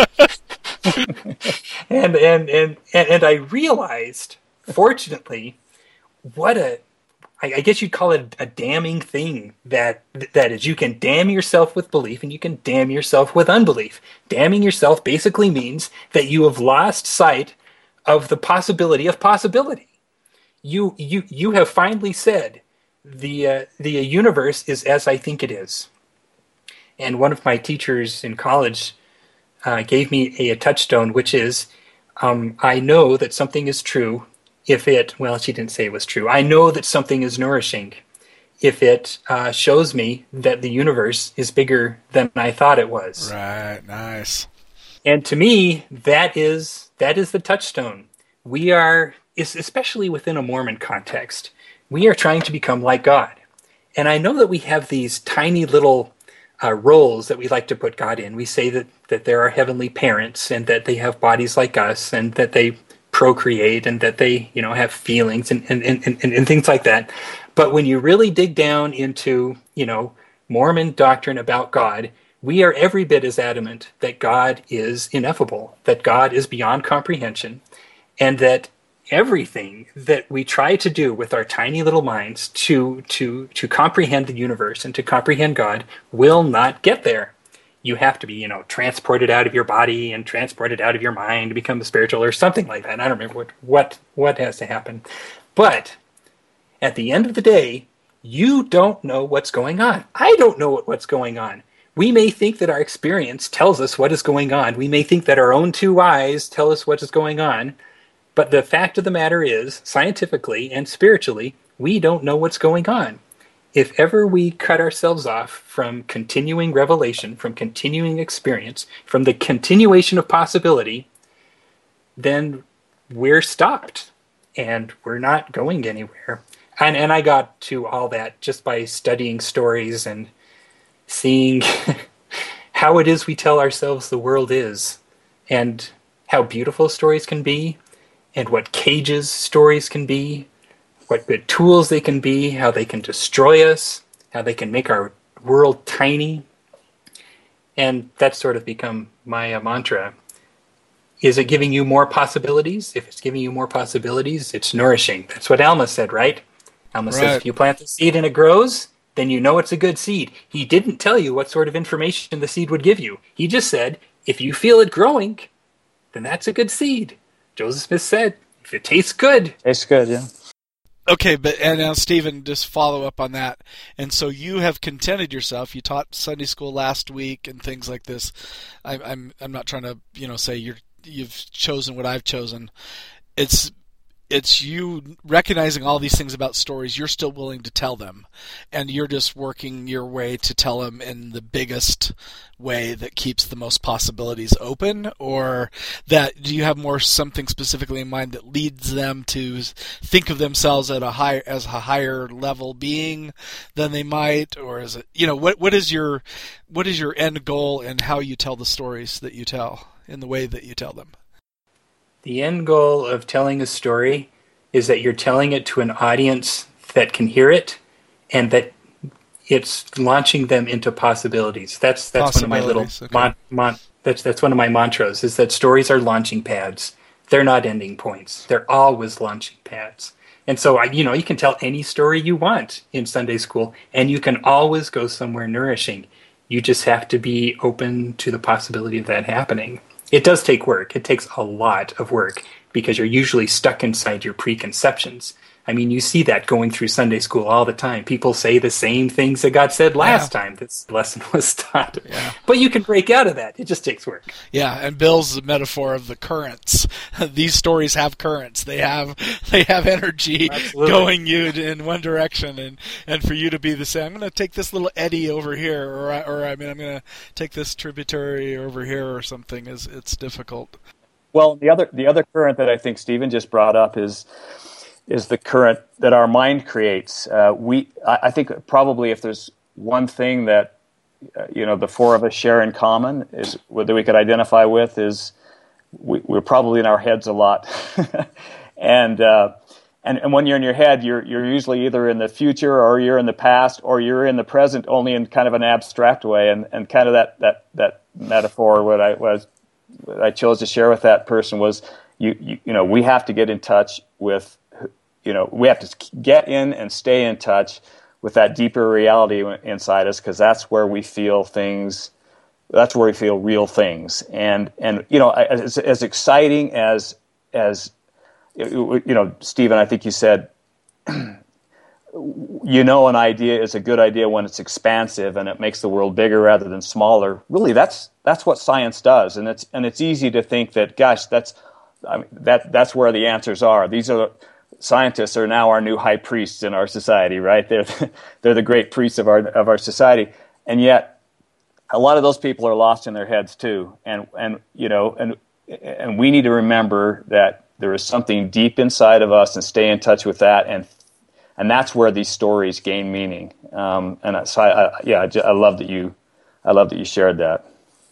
and, and and and I realized, fortunately, what a I guess you'd call it a damning thing that that is. You can damn yourself with belief and you can damn yourself with unbelief. Damning yourself basically means that you have lost sight of the possibility of possibility. You you you have finally said the uh, the universe is as I think it is. And one of my teachers in college uh, gave me a, a touchstone, which is um, I know that something is true. If it, well, she didn't say it was true. I know that something is nourishing if it uh, shows me that the universe is bigger than I thought it was. Right, nice. And to me, that is that is the touchstone. We are, especially within a Mormon context, we are trying to become like God. And I know that we have these tiny little uh, roles that we like to put God in. We say that, that there are heavenly parents and that they have bodies like us and that they procreate and that they, you know, have feelings and, and, and, and, and things like that. But when you really dig down into, you know, Mormon doctrine about God, we are every bit as adamant that God is ineffable, that God is beyond comprehension, and that everything that we try to do with our tiny little minds to to to comprehend the universe and to comprehend God will not get there. You have to be, you know, transported out of your body and transported out of your mind to become spiritual or something like that. I don't remember what, what, what has to happen. But at the end of the day, you don't know what's going on. I don't know what, what's going on. We may think that our experience tells us what is going on. We may think that our own two eyes tell us what is going on. But the fact of the matter is, scientifically and spiritually, we don't know what's going on. If ever we cut ourselves off from continuing revelation, from continuing experience, from the continuation of possibility, then we're stopped and we're not going anywhere. And and I got to all that just by studying stories and seeing how it is we tell ourselves the world is, and how beautiful stories can be, and what cages stories can be, what good tools they can be, how they can destroy us, how they can make our world tiny. And that's sort of become my uh, mantra. Is it giving you more possibilities? If it's giving you more possibilities, it's nourishing. That's what Alma said, right? Alma right. says if you plant the seed and it grows, then you know it's a good seed. He didn't tell you what sort of information the seed would give you. He just said, if you feel it growing, then that's a good seed. Joseph Smith said, if it tastes good. Tastes good, yeah. Okay, but and now Stephen, just follow up on that. And so you have contented yourself. You taught Sunday school last week and things like this. I, I'm I'm not trying to you know say you're you've chosen what I've chosen. It's it's you recognizing all these things about stories. You're still willing to tell them, and you're just working your way to tell them in the biggest way that keeps the most possibilities open. Or that do you have more something specifically in mind that leads them to think of themselves at a higher as a higher level being than they might, or is it you know what what is your what is your end goal and how you tell the stories that you tell in the way that you tell them? The end goal of telling a story is that you're telling it to an audience that can hear it, and that it's launching them into possibilities. That's that's one of my little okay. mon, mon, that's that's one of my mantras. Is that stories are launching pads. They're not ending points. They're always launching pads. And so, I, you know, you can tell any story you want in Sunday school, and you can always go somewhere nourishing. You just have to be open to the possibility of that happening. It does take work. It takes a lot of work because you're usually stuck inside your preconceptions. I mean, you see that going through Sunday school all the time. People say the same things that God said last yeah. time this lesson was taught. Yeah. But you can break out of that. It just takes work. Yeah, and Bill's the metaphor of the currents. These stories have currents. They have they have energy Absolutely. Going you in one direction, and, and for you to be the same. I'm going to take this little eddy over here, or I, or I mean, I'm going to take this tributary over here, or something. Is it's difficult. Well, the other the other current that I think Stephen just brought up is. is the current that our mind creates. Uh, we, I, I think probably if there's one thing that, uh, you know, the four of us share in common is whether we could identify with is we, we're probably in our heads a lot. and, uh, and and when you're in your head, you're you're usually either in the future or you're in the past or you're in the present, only in kind of an abstract way. And, and kind of that, that, that metaphor, what I was, what I chose to share with that person was, you, you you know, we have to get in touch with, you know, we have to get in and stay in touch with that deeper reality inside us, because that's where we feel things. That's where we feel real things. And and you know, as, as exciting as as you know, Stephen, I think you said, you know, an idea is a good idea when it's expansive and it makes the world bigger rather than smaller. Really, that's that's what science does, and it's and it's easy to think that, gosh, that's I mean, that that's where the answers are. These are scientists are now our new high priests in our society, right? They're they're the great priests of our of our society, and yet a lot of those people are lost in their heads too. And and you know, and and we need to remember that there is something deep inside of us, and stay in touch with that, and and that's where these stories gain meaning. Um, and so, I, I, yeah, I, I love that you, I love that you shared that,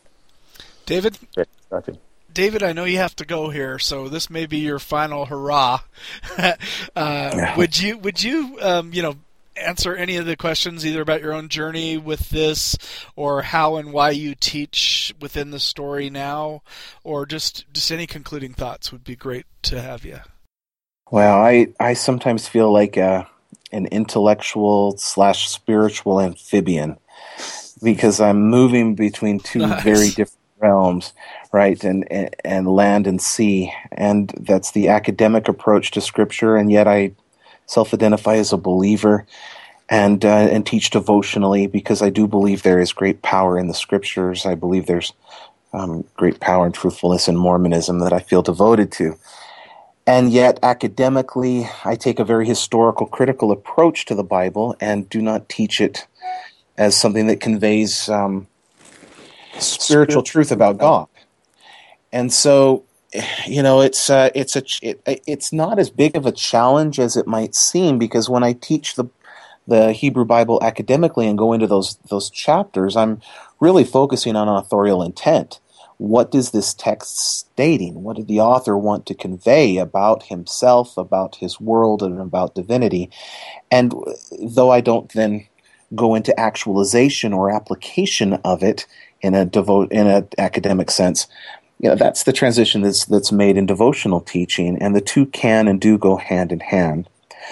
David. Okay. David, I know you have to go here, so this may be your final hurrah. uh, yeah. Would you, would you, um, you know, answer any of the questions either about your own journey with this, or how and why you teach within the story now, or just just any concluding thoughts would be great to have you. Well, I, I sometimes feel like a, an intellectual slash spiritual amphibian, because I'm moving between two Nice. very different realms, right? And, and and land and sea, and that's the academic approach to Scripture, and yet I self-identify as a believer and uh, and teach devotionally, because I do believe there is great power in the Scriptures. I believe there's um, great power and truthfulness in Mormonism that I feel devoted to. And yet, academically, I take a very historical, critical approach to the Bible and do not teach it as something that conveys um, spiritual truth about God. And so, you know, it's uh, it's a it, it's not as big of a challenge as it might seem, because when I teach the the Hebrew Bible academically and go into those those chapters, I'm really focusing on authorial intent. What is this text stating? What did the author want to convey about himself, about his world, and about divinity? And though I don't then go into actualization or application of it in a devote in an academic sense, you know, that's the transition that's that's made in devotional teaching, and the two can and do go hand in hand.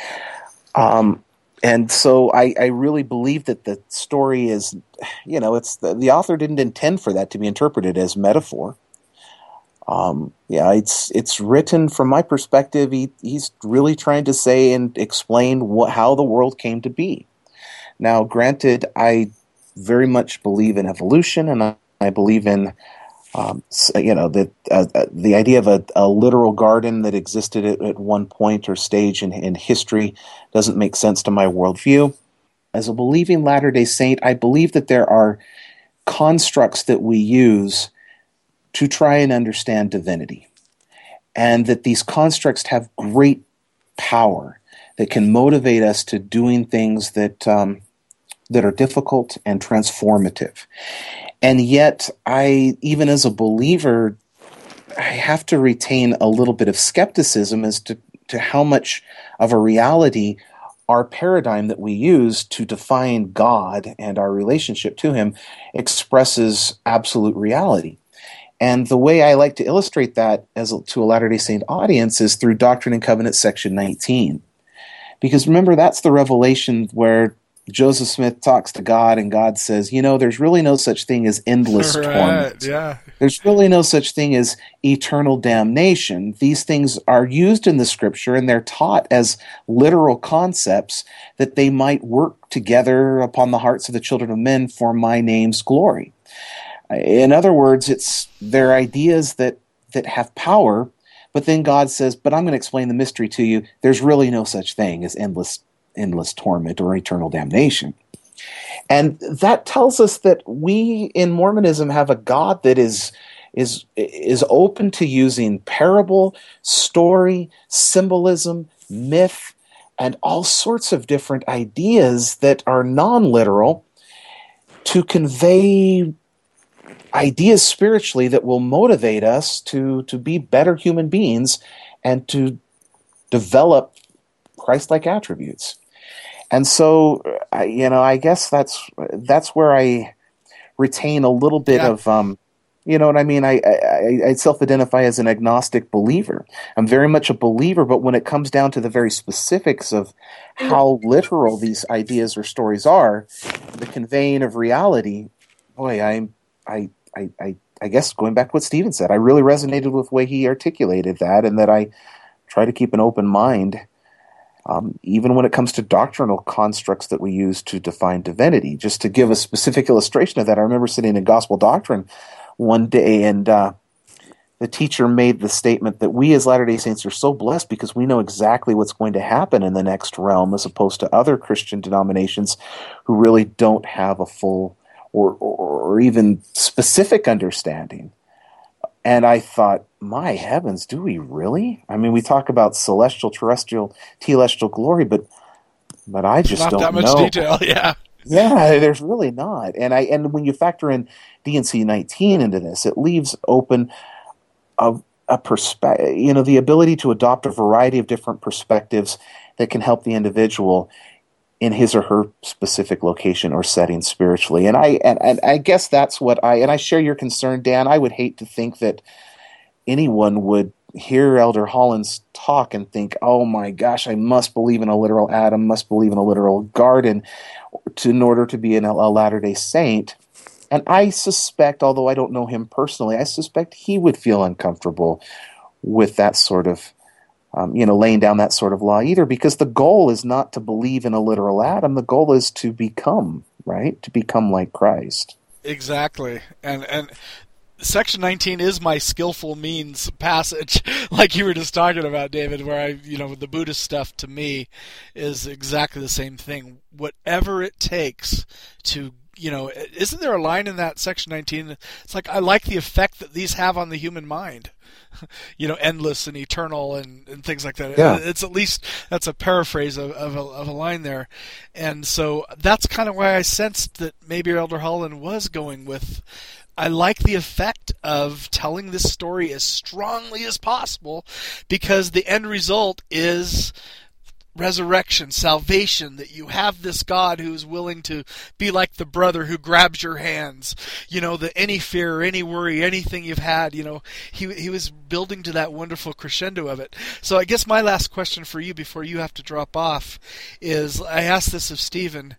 Um, and so I, I really believe that the story is, you know, it's the, the author didn't intend for that to be interpreted as metaphor. Um, yeah, it's it's written from my perspective. He he's really trying to say and explain what how the world came to be. Now, granted, I very much believe in evolution, and I, I believe in Um, so, you know, the uh, the idea of a, a literal garden that existed at, at one point or stage in, in history doesn't make sense to my worldview. As a believing Latter-day Saint, I believe that there are constructs that we use to try and understand divinity, and that these constructs have great power that can motivate us to doing things that um, that are difficult and transformative. And yet, I, even as a believer, I have to retain a little bit of skepticism as to, to how much of a reality our paradigm that we use to define God and our relationship to Him expresses absolute reality. And the way I like to illustrate that as a, to a Latter-day Saint audience is through Doctrine and Covenants, section nineteen. Because remember, that's the revelation where Joseph Smith talks to God, and God says, you know, there's really no such thing as endless right, torment. Yeah. There's really no such thing as eternal damnation. These things are used in the Scripture, and they're taught as literal concepts that they might work together upon the hearts of the children of men for my name's glory. In other words, it's they're ideas that, that have power, but then God says, but I'm going to explain the mystery to you. There's really no such thing as endless endless torment or eternal damnation. And that tells us that we in Mormonism have a God that is is is open to using parable, story, symbolism, myth, and all sorts of different ideas that are non-literal to convey ideas spiritually that will motivate us to, to be better human beings and to develop Christ-like attributes. And so, I, you know, I guess that's that's where I retain a little bit Yeah. of, um, you know what I mean? I, I, I self-identify as an agnostic believer. I'm very much a believer, but when it comes down to the very specifics of how literal these ideas or stories are, the conveying of reality, boy, I, I, I, I, I guess going back to what Stephen said, I really resonated with the way he articulated that, and that I try to keep an open mind. Um, even when it comes to doctrinal constructs that we use to define divinity. Just to give a specific illustration of that, I remember sitting in Gospel Doctrine one day, and uh, the teacher made the statement that we as Latter-day Saints are so blessed because we know exactly what's going to happen in the next realm, as opposed to other Christian denominations who really don't have a full or, or, or even specific understanding. And I thought, my heavens, do we really? I mean, we talk about celestial, terrestrial, telestial glory, but but I just Not don't that much know. detail, yeah. Yeah, there's really not. And I and when you factor in D and C nineteen into this, it leaves open a, a perspective, you know, the ability to adopt a variety of different perspectives that can help the individual in his or her specific location or setting spiritually. And I and, and I guess that's what I and I share your concern, Dan. I would hate to think that anyone would hear Elder Holland's talk and think, oh my gosh, I must believe in a literal Adam, must believe in a literal garden to, in order to be an, a Latter-day Saint. And I suspect, although I don't know him personally, I suspect he would feel uncomfortable with that sort of Um, you know, laying down that sort of law either, because the goal is not to believe in a literal Adam. The goal is to become, right? To become like Christ. Exactly. And and Section nineteen is my skillful means passage, like you were just talking about, David, where I, you know, the Buddhist stuff to me is exactly the same thing. Whatever it takes to, you know, isn't there a line in that Section nineteen? It's like, I like the effect that these have on the human mind. You know, endless and eternal and, and things like that. Yeah. It's at least, that's a paraphrase of, of, a, of a line there. And so that's kind of why I sensed that maybe Elder Holland was going with, I like the effect of telling this story as strongly as possible, because the end result is resurrection, salvation, that you have this God who's willing to be like the brother who grabs your hands, you know, that any fear, any worry, anything you've had, you know, he he was building to that wonderful crescendo of it. So I guess my last question for you before you have to drop off is, I asked this of Stephen,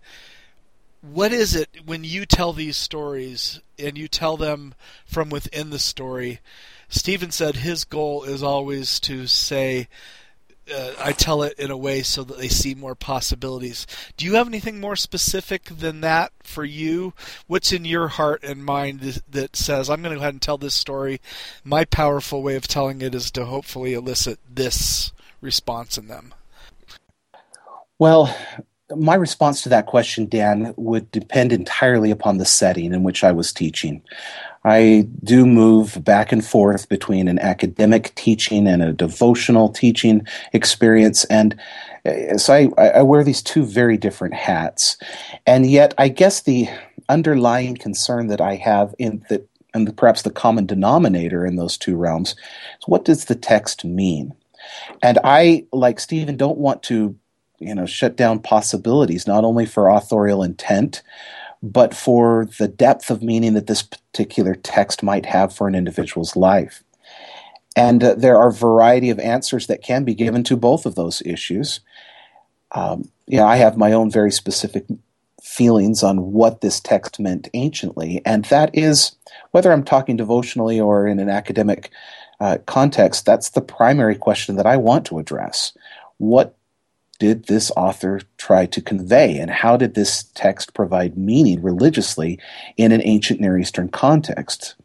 what is it when you tell these stories and you tell them from within the story? Stephen said his goal is always to say, Uh, I tell it in a way so that they see more possibilities. Do you have anything more specific than that for you? What's in your heart and mind that, that says, I'm going to go ahead and tell this story. My powerful way of telling it is to hopefully elicit this response in them? Well, my response to that question, Dan, would depend entirely upon the setting in which I was teaching. I do move back and forth between an academic teaching and a devotional teaching experience, and so I, I wear these two very different hats. And yet, I guess the underlying concern that I have in that, and perhaps the common denominator in those two realms, is what does the text mean? And I, like Stephen, don't want to, you know, shut down possibilities, not only for authorial intent, but for the depth of meaning that this particular text might have for an individual's life. And uh, there are a variety of answers that can be given to both of those issues. Um, you know, I have my own very specific feelings on what this text meant anciently, and that is, whether I'm talking devotionally or in an academic uh, context, that's the primary question that I want to address. What did this author try to convey, and how did this text provide meaning religiously in an ancient Near Eastern context?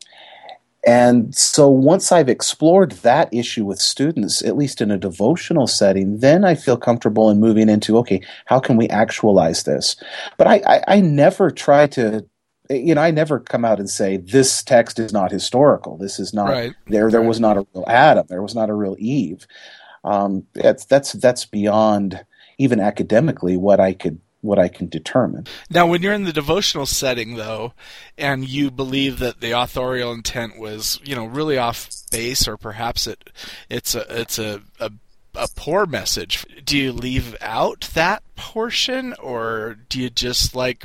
And so once I've explored that issue with students, at least in a devotional setting, then I feel comfortable in moving into, okay, how can we actualize this? But I, I, I never try to, you know, I never come out and say, this text is not historical. This is not, Right. there, there Right. was not a real Adam. There was not a real Eve. Um, that's that's that's beyond even academically what I could what I can determine. Now, when you're in the devotional setting, though, and you believe that the authorial intent was, you know, really off base, or perhaps it it's a it's a, a a poor message, do you leave out that portion, or do you just like,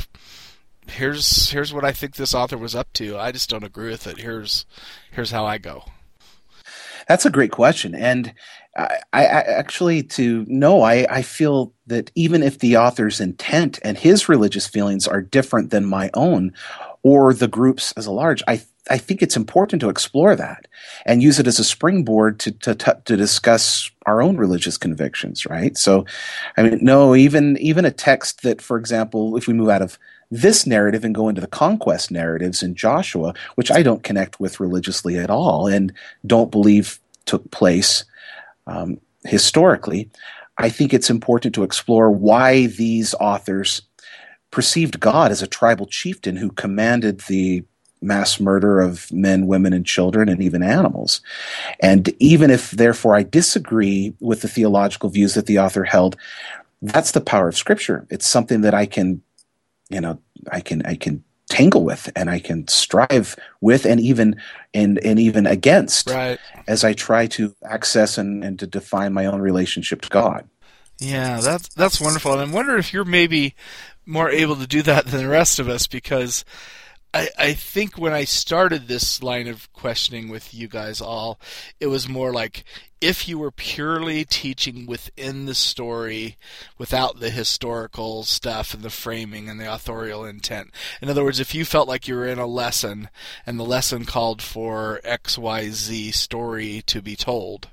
here's here's what I think this author was up to, I just don't agree with it, here's here's how I go? That's a great question, and I, I actually to no, I, I feel that even if the author's intent and his religious feelings are different than my own, or the group's as a large, I I think it's important to explore that and use it as a springboard to to to discuss our own religious convictions, right? So, I mean, no, even even a text that, for example, if we move out of this narrative and go into the conquest narratives in Joshua, which I don't connect with religiously at all and don't believe took place um, historically, I think it's important to explore why these authors perceived God as a tribal chieftain who commanded the mass murder of men, women, and children, and even animals. And even if, therefore, I disagree with the theological views that the author held, that's the power of Scripture. It's something that I can, you know, I can I can tangle with, and I can strive with, and even and and even against, right, as I try to access and, and to define my own relationship to God. Yeah, that's that's wonderful. And I wonder if you're maybe more able to do that than the rest of us, because I, I think when I started this line of questioning with you guys all, it was more like, if you were purely teaching within the story without the historical stuff and the framing and the authorial intent. In other words, if you felt like you were in a lesson and the lesson called for X Y Z story to be told,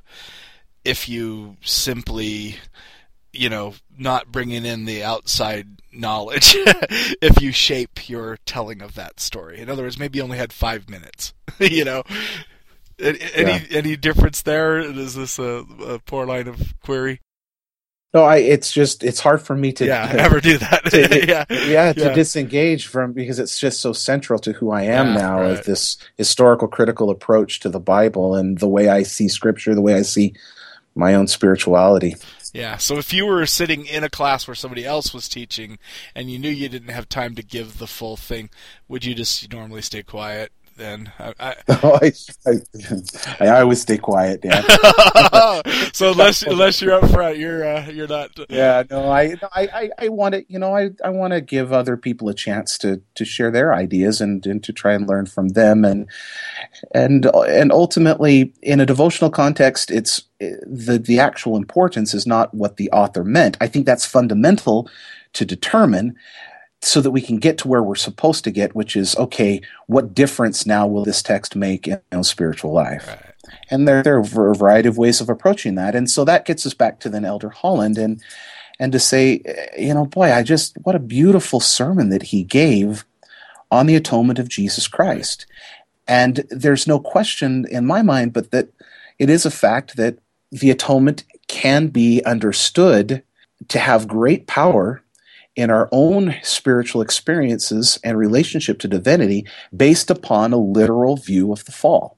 if you simply, you know, not bringing in the outside knowledge, if you shape your telling of that story. In other words, maybe you only had five minutes, you know. Any yeah. any difference there? Is this a, a poor line of query? No, I. It's just it's hard for me to yeah ever do that. to, yeah. yeah, to yeah. disengage from, because it's just so central to who I am yeah, now, right. of this historical critical approach to the Bible and the way I see Scripture, the way I see my own spirituality. Yeah, so if you were sitting in a class where somebody else was teaching and you knew you didn't have time to give the full thing, would you just normally stay quiet then? I, I... Oh, I, I, I always stay quiet, Dan. So unless unless you're up front, you're uh, you're not. Yeah, no, I I, I want to, you know, I, I want to give other people a chance to, to share their ideas and, and to try and learn from them, and and and ultimately in a devotional context, it's the the actual importance is not what the author meant. I think that's fundamental to determine, so that we can get to where we're supposed to get, which is, okay, what difference now will this text make in our spiritual life? Right. And there, there are a variety of ways of approaching that. And so that gets us back to then Elder Holland, and and to say, you know, boy, I just, what a beautiful sermon that he gave on the atonement of Jesus Christ. And there's no question in my mind, but that it is a fact that the atonement can be understood to have great power in our own spiritual experiences and relationship to divinity based upon a literal view of the fall.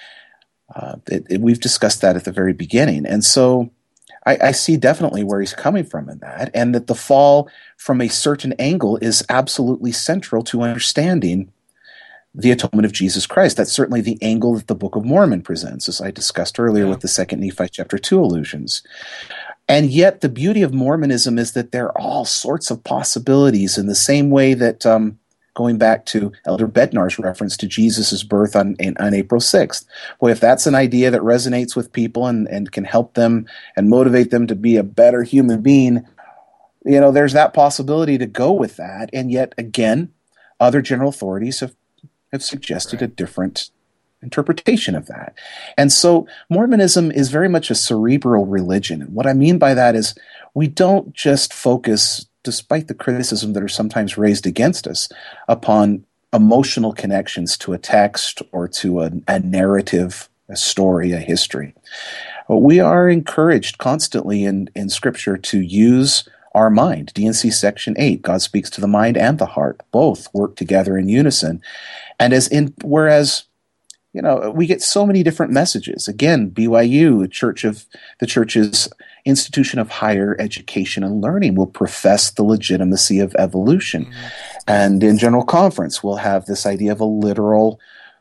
Uh, it, it, we've discussed that at the very beginning. And so I, I see definitely where he's coming from in that, and that the fall from a certain angle is absolutely central to understanding the atonement of Jesus Christ. That's certainly the angle that the Book of Mormon presents, as I discussed earlier yeah. with the Second Nephi chapter two allusions. And yet the beauty of Mormonism is that there are all sorts of possibilities, in the same way that, um, going back to Elder Bednar's reference to Jesus' birth on, on April sixth. Boy, if that's an idea that resonates with people and, and can help them and motivate them to be a better human being, you know, there's that possibility to go with that. And yet, again, other general authorities have, have suggested right. a different interpretation of that. And so Mormonism is very much a cerebral religion. And what I mean by that is, we don't just focus, despite the criticism that are sometimes raised against us, upon emotional connections to a text or to a, a narrative, a story, a history. But we are encouraged constantly in, in Scripture to use our mind. D and C Section eight, God speaks to the mind and the heart. Both work together in unison. And as in, whereas you know, we get so many different messages. Again, B Y U, a church of the church's institution of higher education and learning, will profess the legitimacy of evolution. Mm-hmm. And in General Conference, we'll have this idea of a literal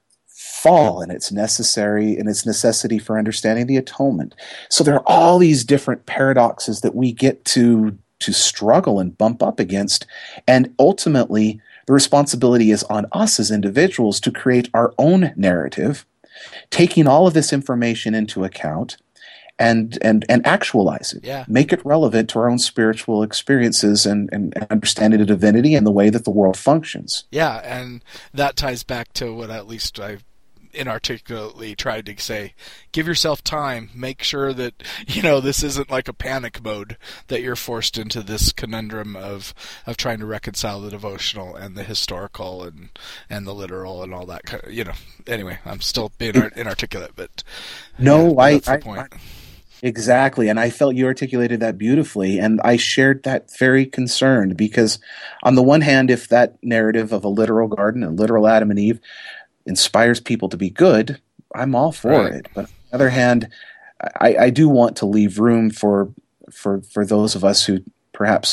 fall and its necessary and its necessity for understanding the atonement. So there are all these different paradoxes that we get to to struggle and bump up against, and ultimately the responsibility is on us as individuals to create our own narrative, taking all of this information into account and and and actualize it, yeah. make it relevant to our own spiritual experiences and, and understanding of divinity and the way that the world functions. Yeah, and that ties back to what at least I've inarticulately tried to say. Give yourself time. Make sure that, you know, this isn't like a panic mode, that you're forced into this conundrum of of trying to reconcile the devotional and the historical and and the literal and all that kind of, you know. Anyway, I'm still being inarticulate, but no, yeah, I, that's the I, point. I exactly, and I felt you articulated that beautifully, and I shared that very concern, because on the one hand, if that narrative of a literal garden, a literal Adam and Eve, inspires people to be good, I'm all for right. it. But on the other hand, I, I do want to leave room for for for those of us who perhaps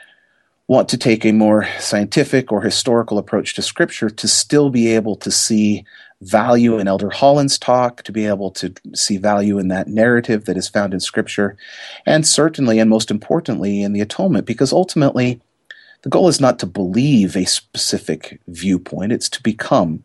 want to take a more scientific or historical approach to Scripture to still be able to see value in Elder Holland's talk, to be able to see value in that narrative that is found in Scripture, and certainly and most importantly in the atonement, because ultimately the goal is not to believe a specific viewpoint, it's to become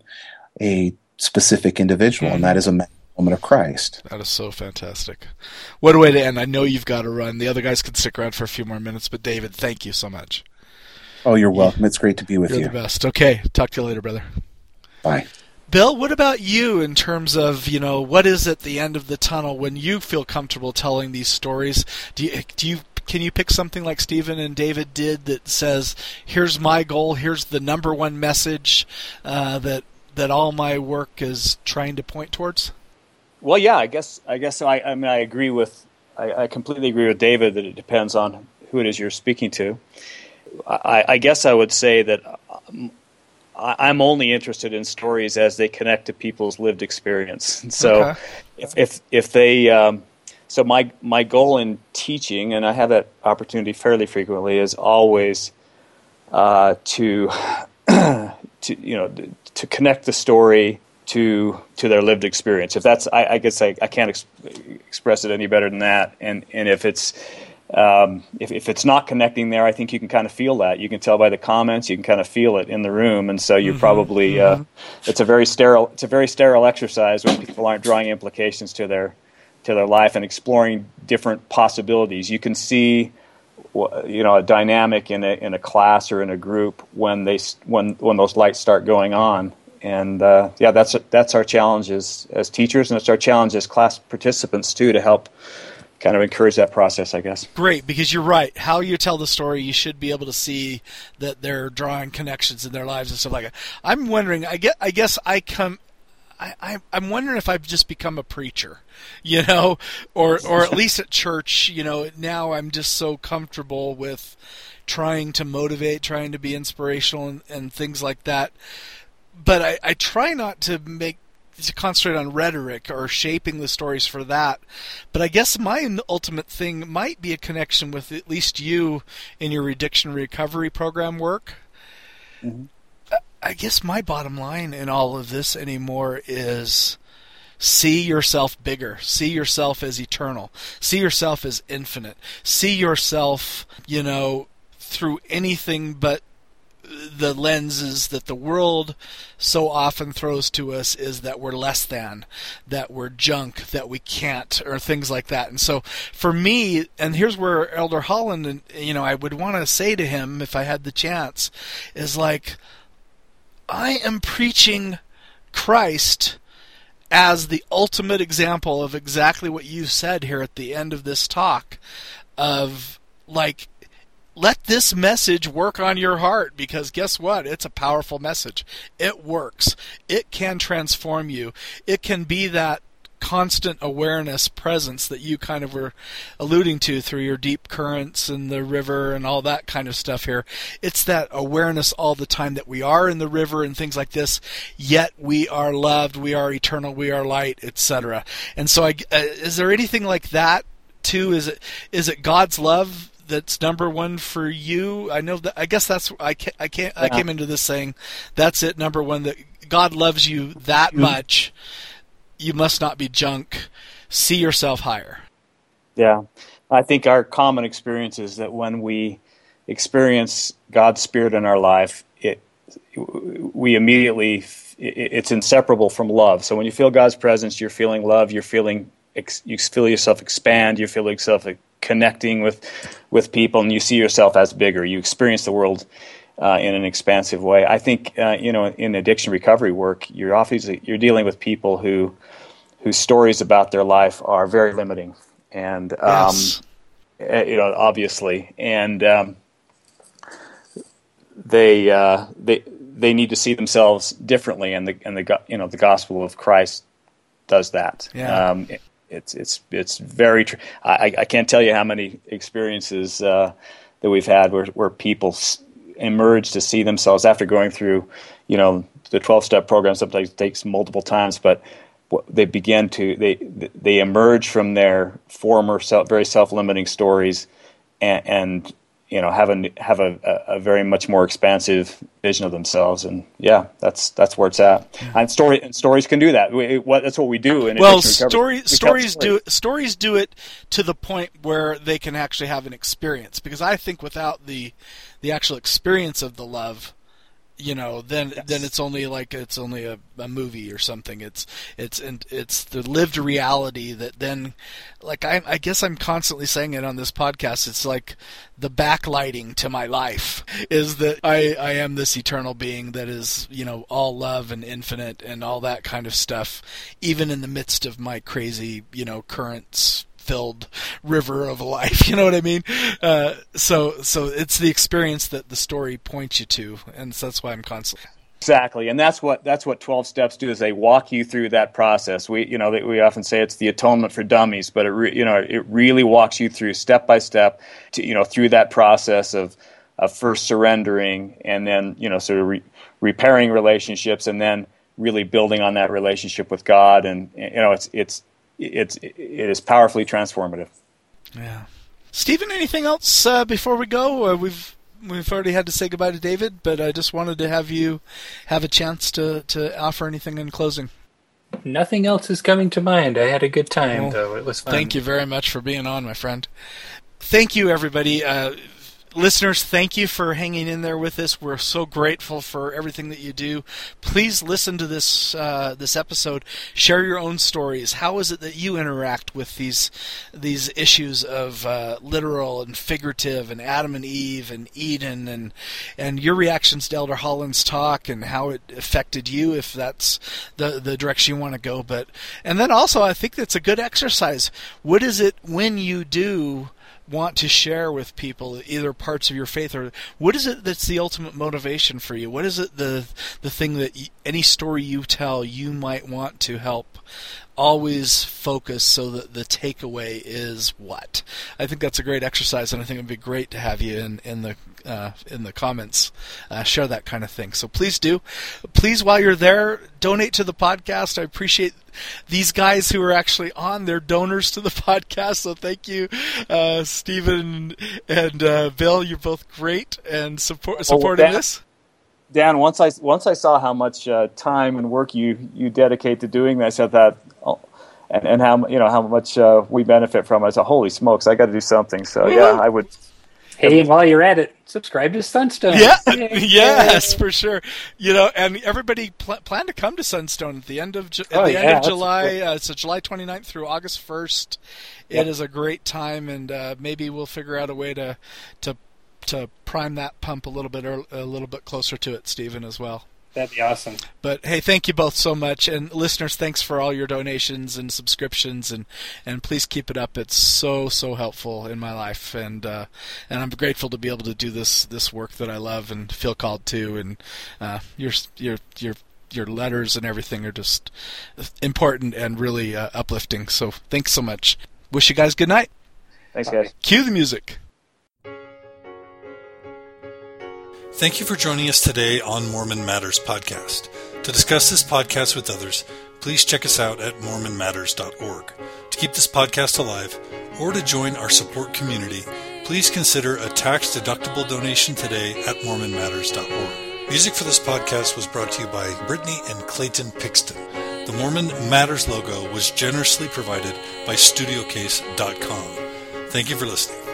a specific individual, mm-hmm. and that is a man and woman of Christ. That is so fantastic. What a way to end. I know you've got to run. The other guys can stick around for a few more minutes, but David, thank you so much. Oh, you're welcome. It's great to be with you're you. You're the best. Okay, talk to you later, brother. Bye. Bill, what about you in terms of, you know, what is at the end of the tunnel when you feel comfortable telling these stories? Do you, do you Can you pick something like Stephen and David did that says, here's my goal, here's the number one message uh, that that all my work is trying to point towards? Well, yeah, I guess I guess I, I mean I agree with I, I completely agree with David that it depends on who it is you're speaking to. I, I guess I would say that I'm only interested in stories as they connect to people's lived experience. So okay. if if if they um, so my my goal in teaching, and I have that opportunity fairly frequently, is always uh, to to you know to connect the story to to their lived experience. If that's, I, I guess I, I can't ex- express it any better than that. And and if it's um, if if it's not connecting there, I think you can kind of feel that. You can tell by the comments. You can kind of feel it in the room. And so you're mm-hmm, probably mm-hmm. uh, it's a very sterile it's a very sterile exercise when people aren't drawing implications to their to their life and exploring different possibilities. You can see, you know, a dynamic in a in a class or in a group when they when when those lights start going on. And uh, yeah, that's that's our challenge as as teachers, and it's our challenge as class participants too, to help kind of encourage that process, I guess. Great, because you're right. How you tell the story, you should be able to see that they're drawing connections in their lives and stuff like that. I'm wondering. I get. I guess I come. I, I, I'm wondering if I've just become a preacher, you know, or or at least at church, you know. Now I'm just so comfortable with trying to motivate, trying to be inspirational, and, and things like that. But I, I try not to make to concentrate on rhetoric or shaping the stories for that. But I guess my ultimate thing might be a connection with at least you in your addiction recovery program work. Mm-hmm. I guess my bottom line in all of this anymore is see yourself bigger. See yourself as eternal. See yourself as infinite. See yourself, you know, through anything but the lenses that the world so often throws to us, is that we're less than, that we're junk, that we can't, or things like that. And so for me, and here's where Elder Holland, and you know, I would want to say to him if I had the chance, is like, I am preaching Christ as the ultimate example of exactly what you said here at the end of this talk, of like, let this message work on your heart, because guess what? It's a powerful message. It works. It can transform you. It can be that constant awareness presence that you kind of were alluding to through your deep currents and the river and all that kind of stuff here. It's that awareness all the time that we are in the river and things like this, yet we are loved, we are eternal, we are light, et cetera. And so I, uh, is there anything like that too? Is it is it God's love that's number one for you? I know that, I guess that's, I can't, I can't, I came into this saying that's it, number one, that God loves you that much. You must not be junk. See yourself higher. Yeah. I think our common experience is that when we experience God's Spirit in our life, it we immediately, it's inseparable from love. So when you feel God's presence, you're feeling love, you're feeling, you feel yourself expand, you feel yourself connecting with, with people, and you see yourself as bigger. You experience the world Uh, in an expansive way. I think uh, you know, in addiction recovery work, you're obviously you're dealing with people who whose stories about their life are very limiting, and um, yes. you know, obviously, and um, they uh, they they need to see themselves differently, and the and the you know the gospel of Christ does that. Yeah. Um, it, it's it's it's very. Tr- I I can't tell you how many experiences uh, that we've had where where people emerge to see themselves after going through, you know, the twelve-step program. Sometimes it takes multiple times, but they begin to they they emerge from their former self, very self-limiting stories, and, and you know have a have a, a very much more expansive vision of themselves. And yeah, that's that's where it's at. Mm-hmm. And story and stories can do that. We, what, that's what we do. In well, story, story, stories do stories do it to the point where they can actually have an experience. Because I think without the the actual experience of the love, you know, then yes. then it's only like it's only a, a movie or something. It's it's and it's the lived reality that then, like I, I guess I'm constantly saying it on this podcast. It's like the backlighting to my life is that I I am this eternal being that is, you know, all love and infinite and all that kind of stuff, even in the midst of my crazy, you know, currents filled river of life, you know what I mean? Uh, so, so it's the experience that the story points you to, and so that's why I'm constantly. Exactly, and that's what that's what twelve steps do. Is they walk you through that process. We, you know, we often say it's the atonement for dummies, but it, re, you know, it really walks you through step by step, to, you know, through that process of of first surrendering, and then, you know, sort of re, repairing relationships, and then really building on that relationship with God, and you know, it's it's. It's it is powerfully transformative. Yeah, Stephen, anything else uh, before we go? Uh, we've we've already had to say goodbye to David, but I just wanted to have you have a chance to, to offer anything in closing. Nothing else is coming to mind. I had a good time, well, though. It was fun. Thank you very much for being on, my friend. Thank you, everybody. Uh, Listeners, thank you for hanging in there with us. We're so grateful for everything that you do. Please listen to this uh, this episode. Share your own stories. How is it that you interact with these these issues of uh, literal and figurative, and Adam and Eve and Eden, and and your reactions to Elder Holland's talk and how it affected you, if that's the the direction you want to go. But and then also, I think that's a good exercise. What is it when you do want to share with people either parts of your faith, or what is it that's the ultimate motivation for you? What is it the the thing that you, any story you tell, you might want to help always focus so that the takeaway is what? I think that's a great exercise, and I think it'd be great to have you in, in the uh, in the comments uh, share that kind of thing. So please do. Please, while you're there, donate to the podcast. I appreciate these guys who are actually on. They're donors to the podcast, so thank you, uh, Stephen and uh, Bill. You're both great and support, supporting oh, Dan, this. Dan, once I once I saw how much uh, time and work you, you dedicate to doing this, I thought, oh, and, and how you know how much uh, we benefit from it. I said, holy smokes, I got to do something. So Woo-hoo. yeah, I would. Hey, and while you're at it, subscribe to Sunstone. Yeah, Yay. yes, for sure. You know, and everybody pl- plan to come to Sunstone at the end of Ju- at Oh, the yeah, end of that's July. Uh, so July twenty-ninth through August first. It Yep. is a great time, and uh, maybe we'll figure out a way to to to prime that pump a little bit or a little bit closer to it, Stephen, as well. That'd be awesome. But hey, thank you both so much, and listeners, thanks for all your donations and subscriptions, and, and please keep it up. It's so so helpful in my life, and uh, and I'm grateful to be able to do this this work that I love and feel called to. And uh, you're you're you're your letters and everything are just important and really uh, uplifting. So thanks so much. Wish you guys good night. Thanks, guys. Cue the music. Thank you for joining us today on Mormon Matters Podcast. To discuss this podcast with others, please check us out at mormon matters dot org. To keep this podcast alive, or to join our support community, please consider a tax-deductible donation today at mormon matters dot org. Music for this podcast was brought to you by Brittany and Clayton Pixton. The Mormon Matters logo was generously provided by studio case dot com. Thank you for listening.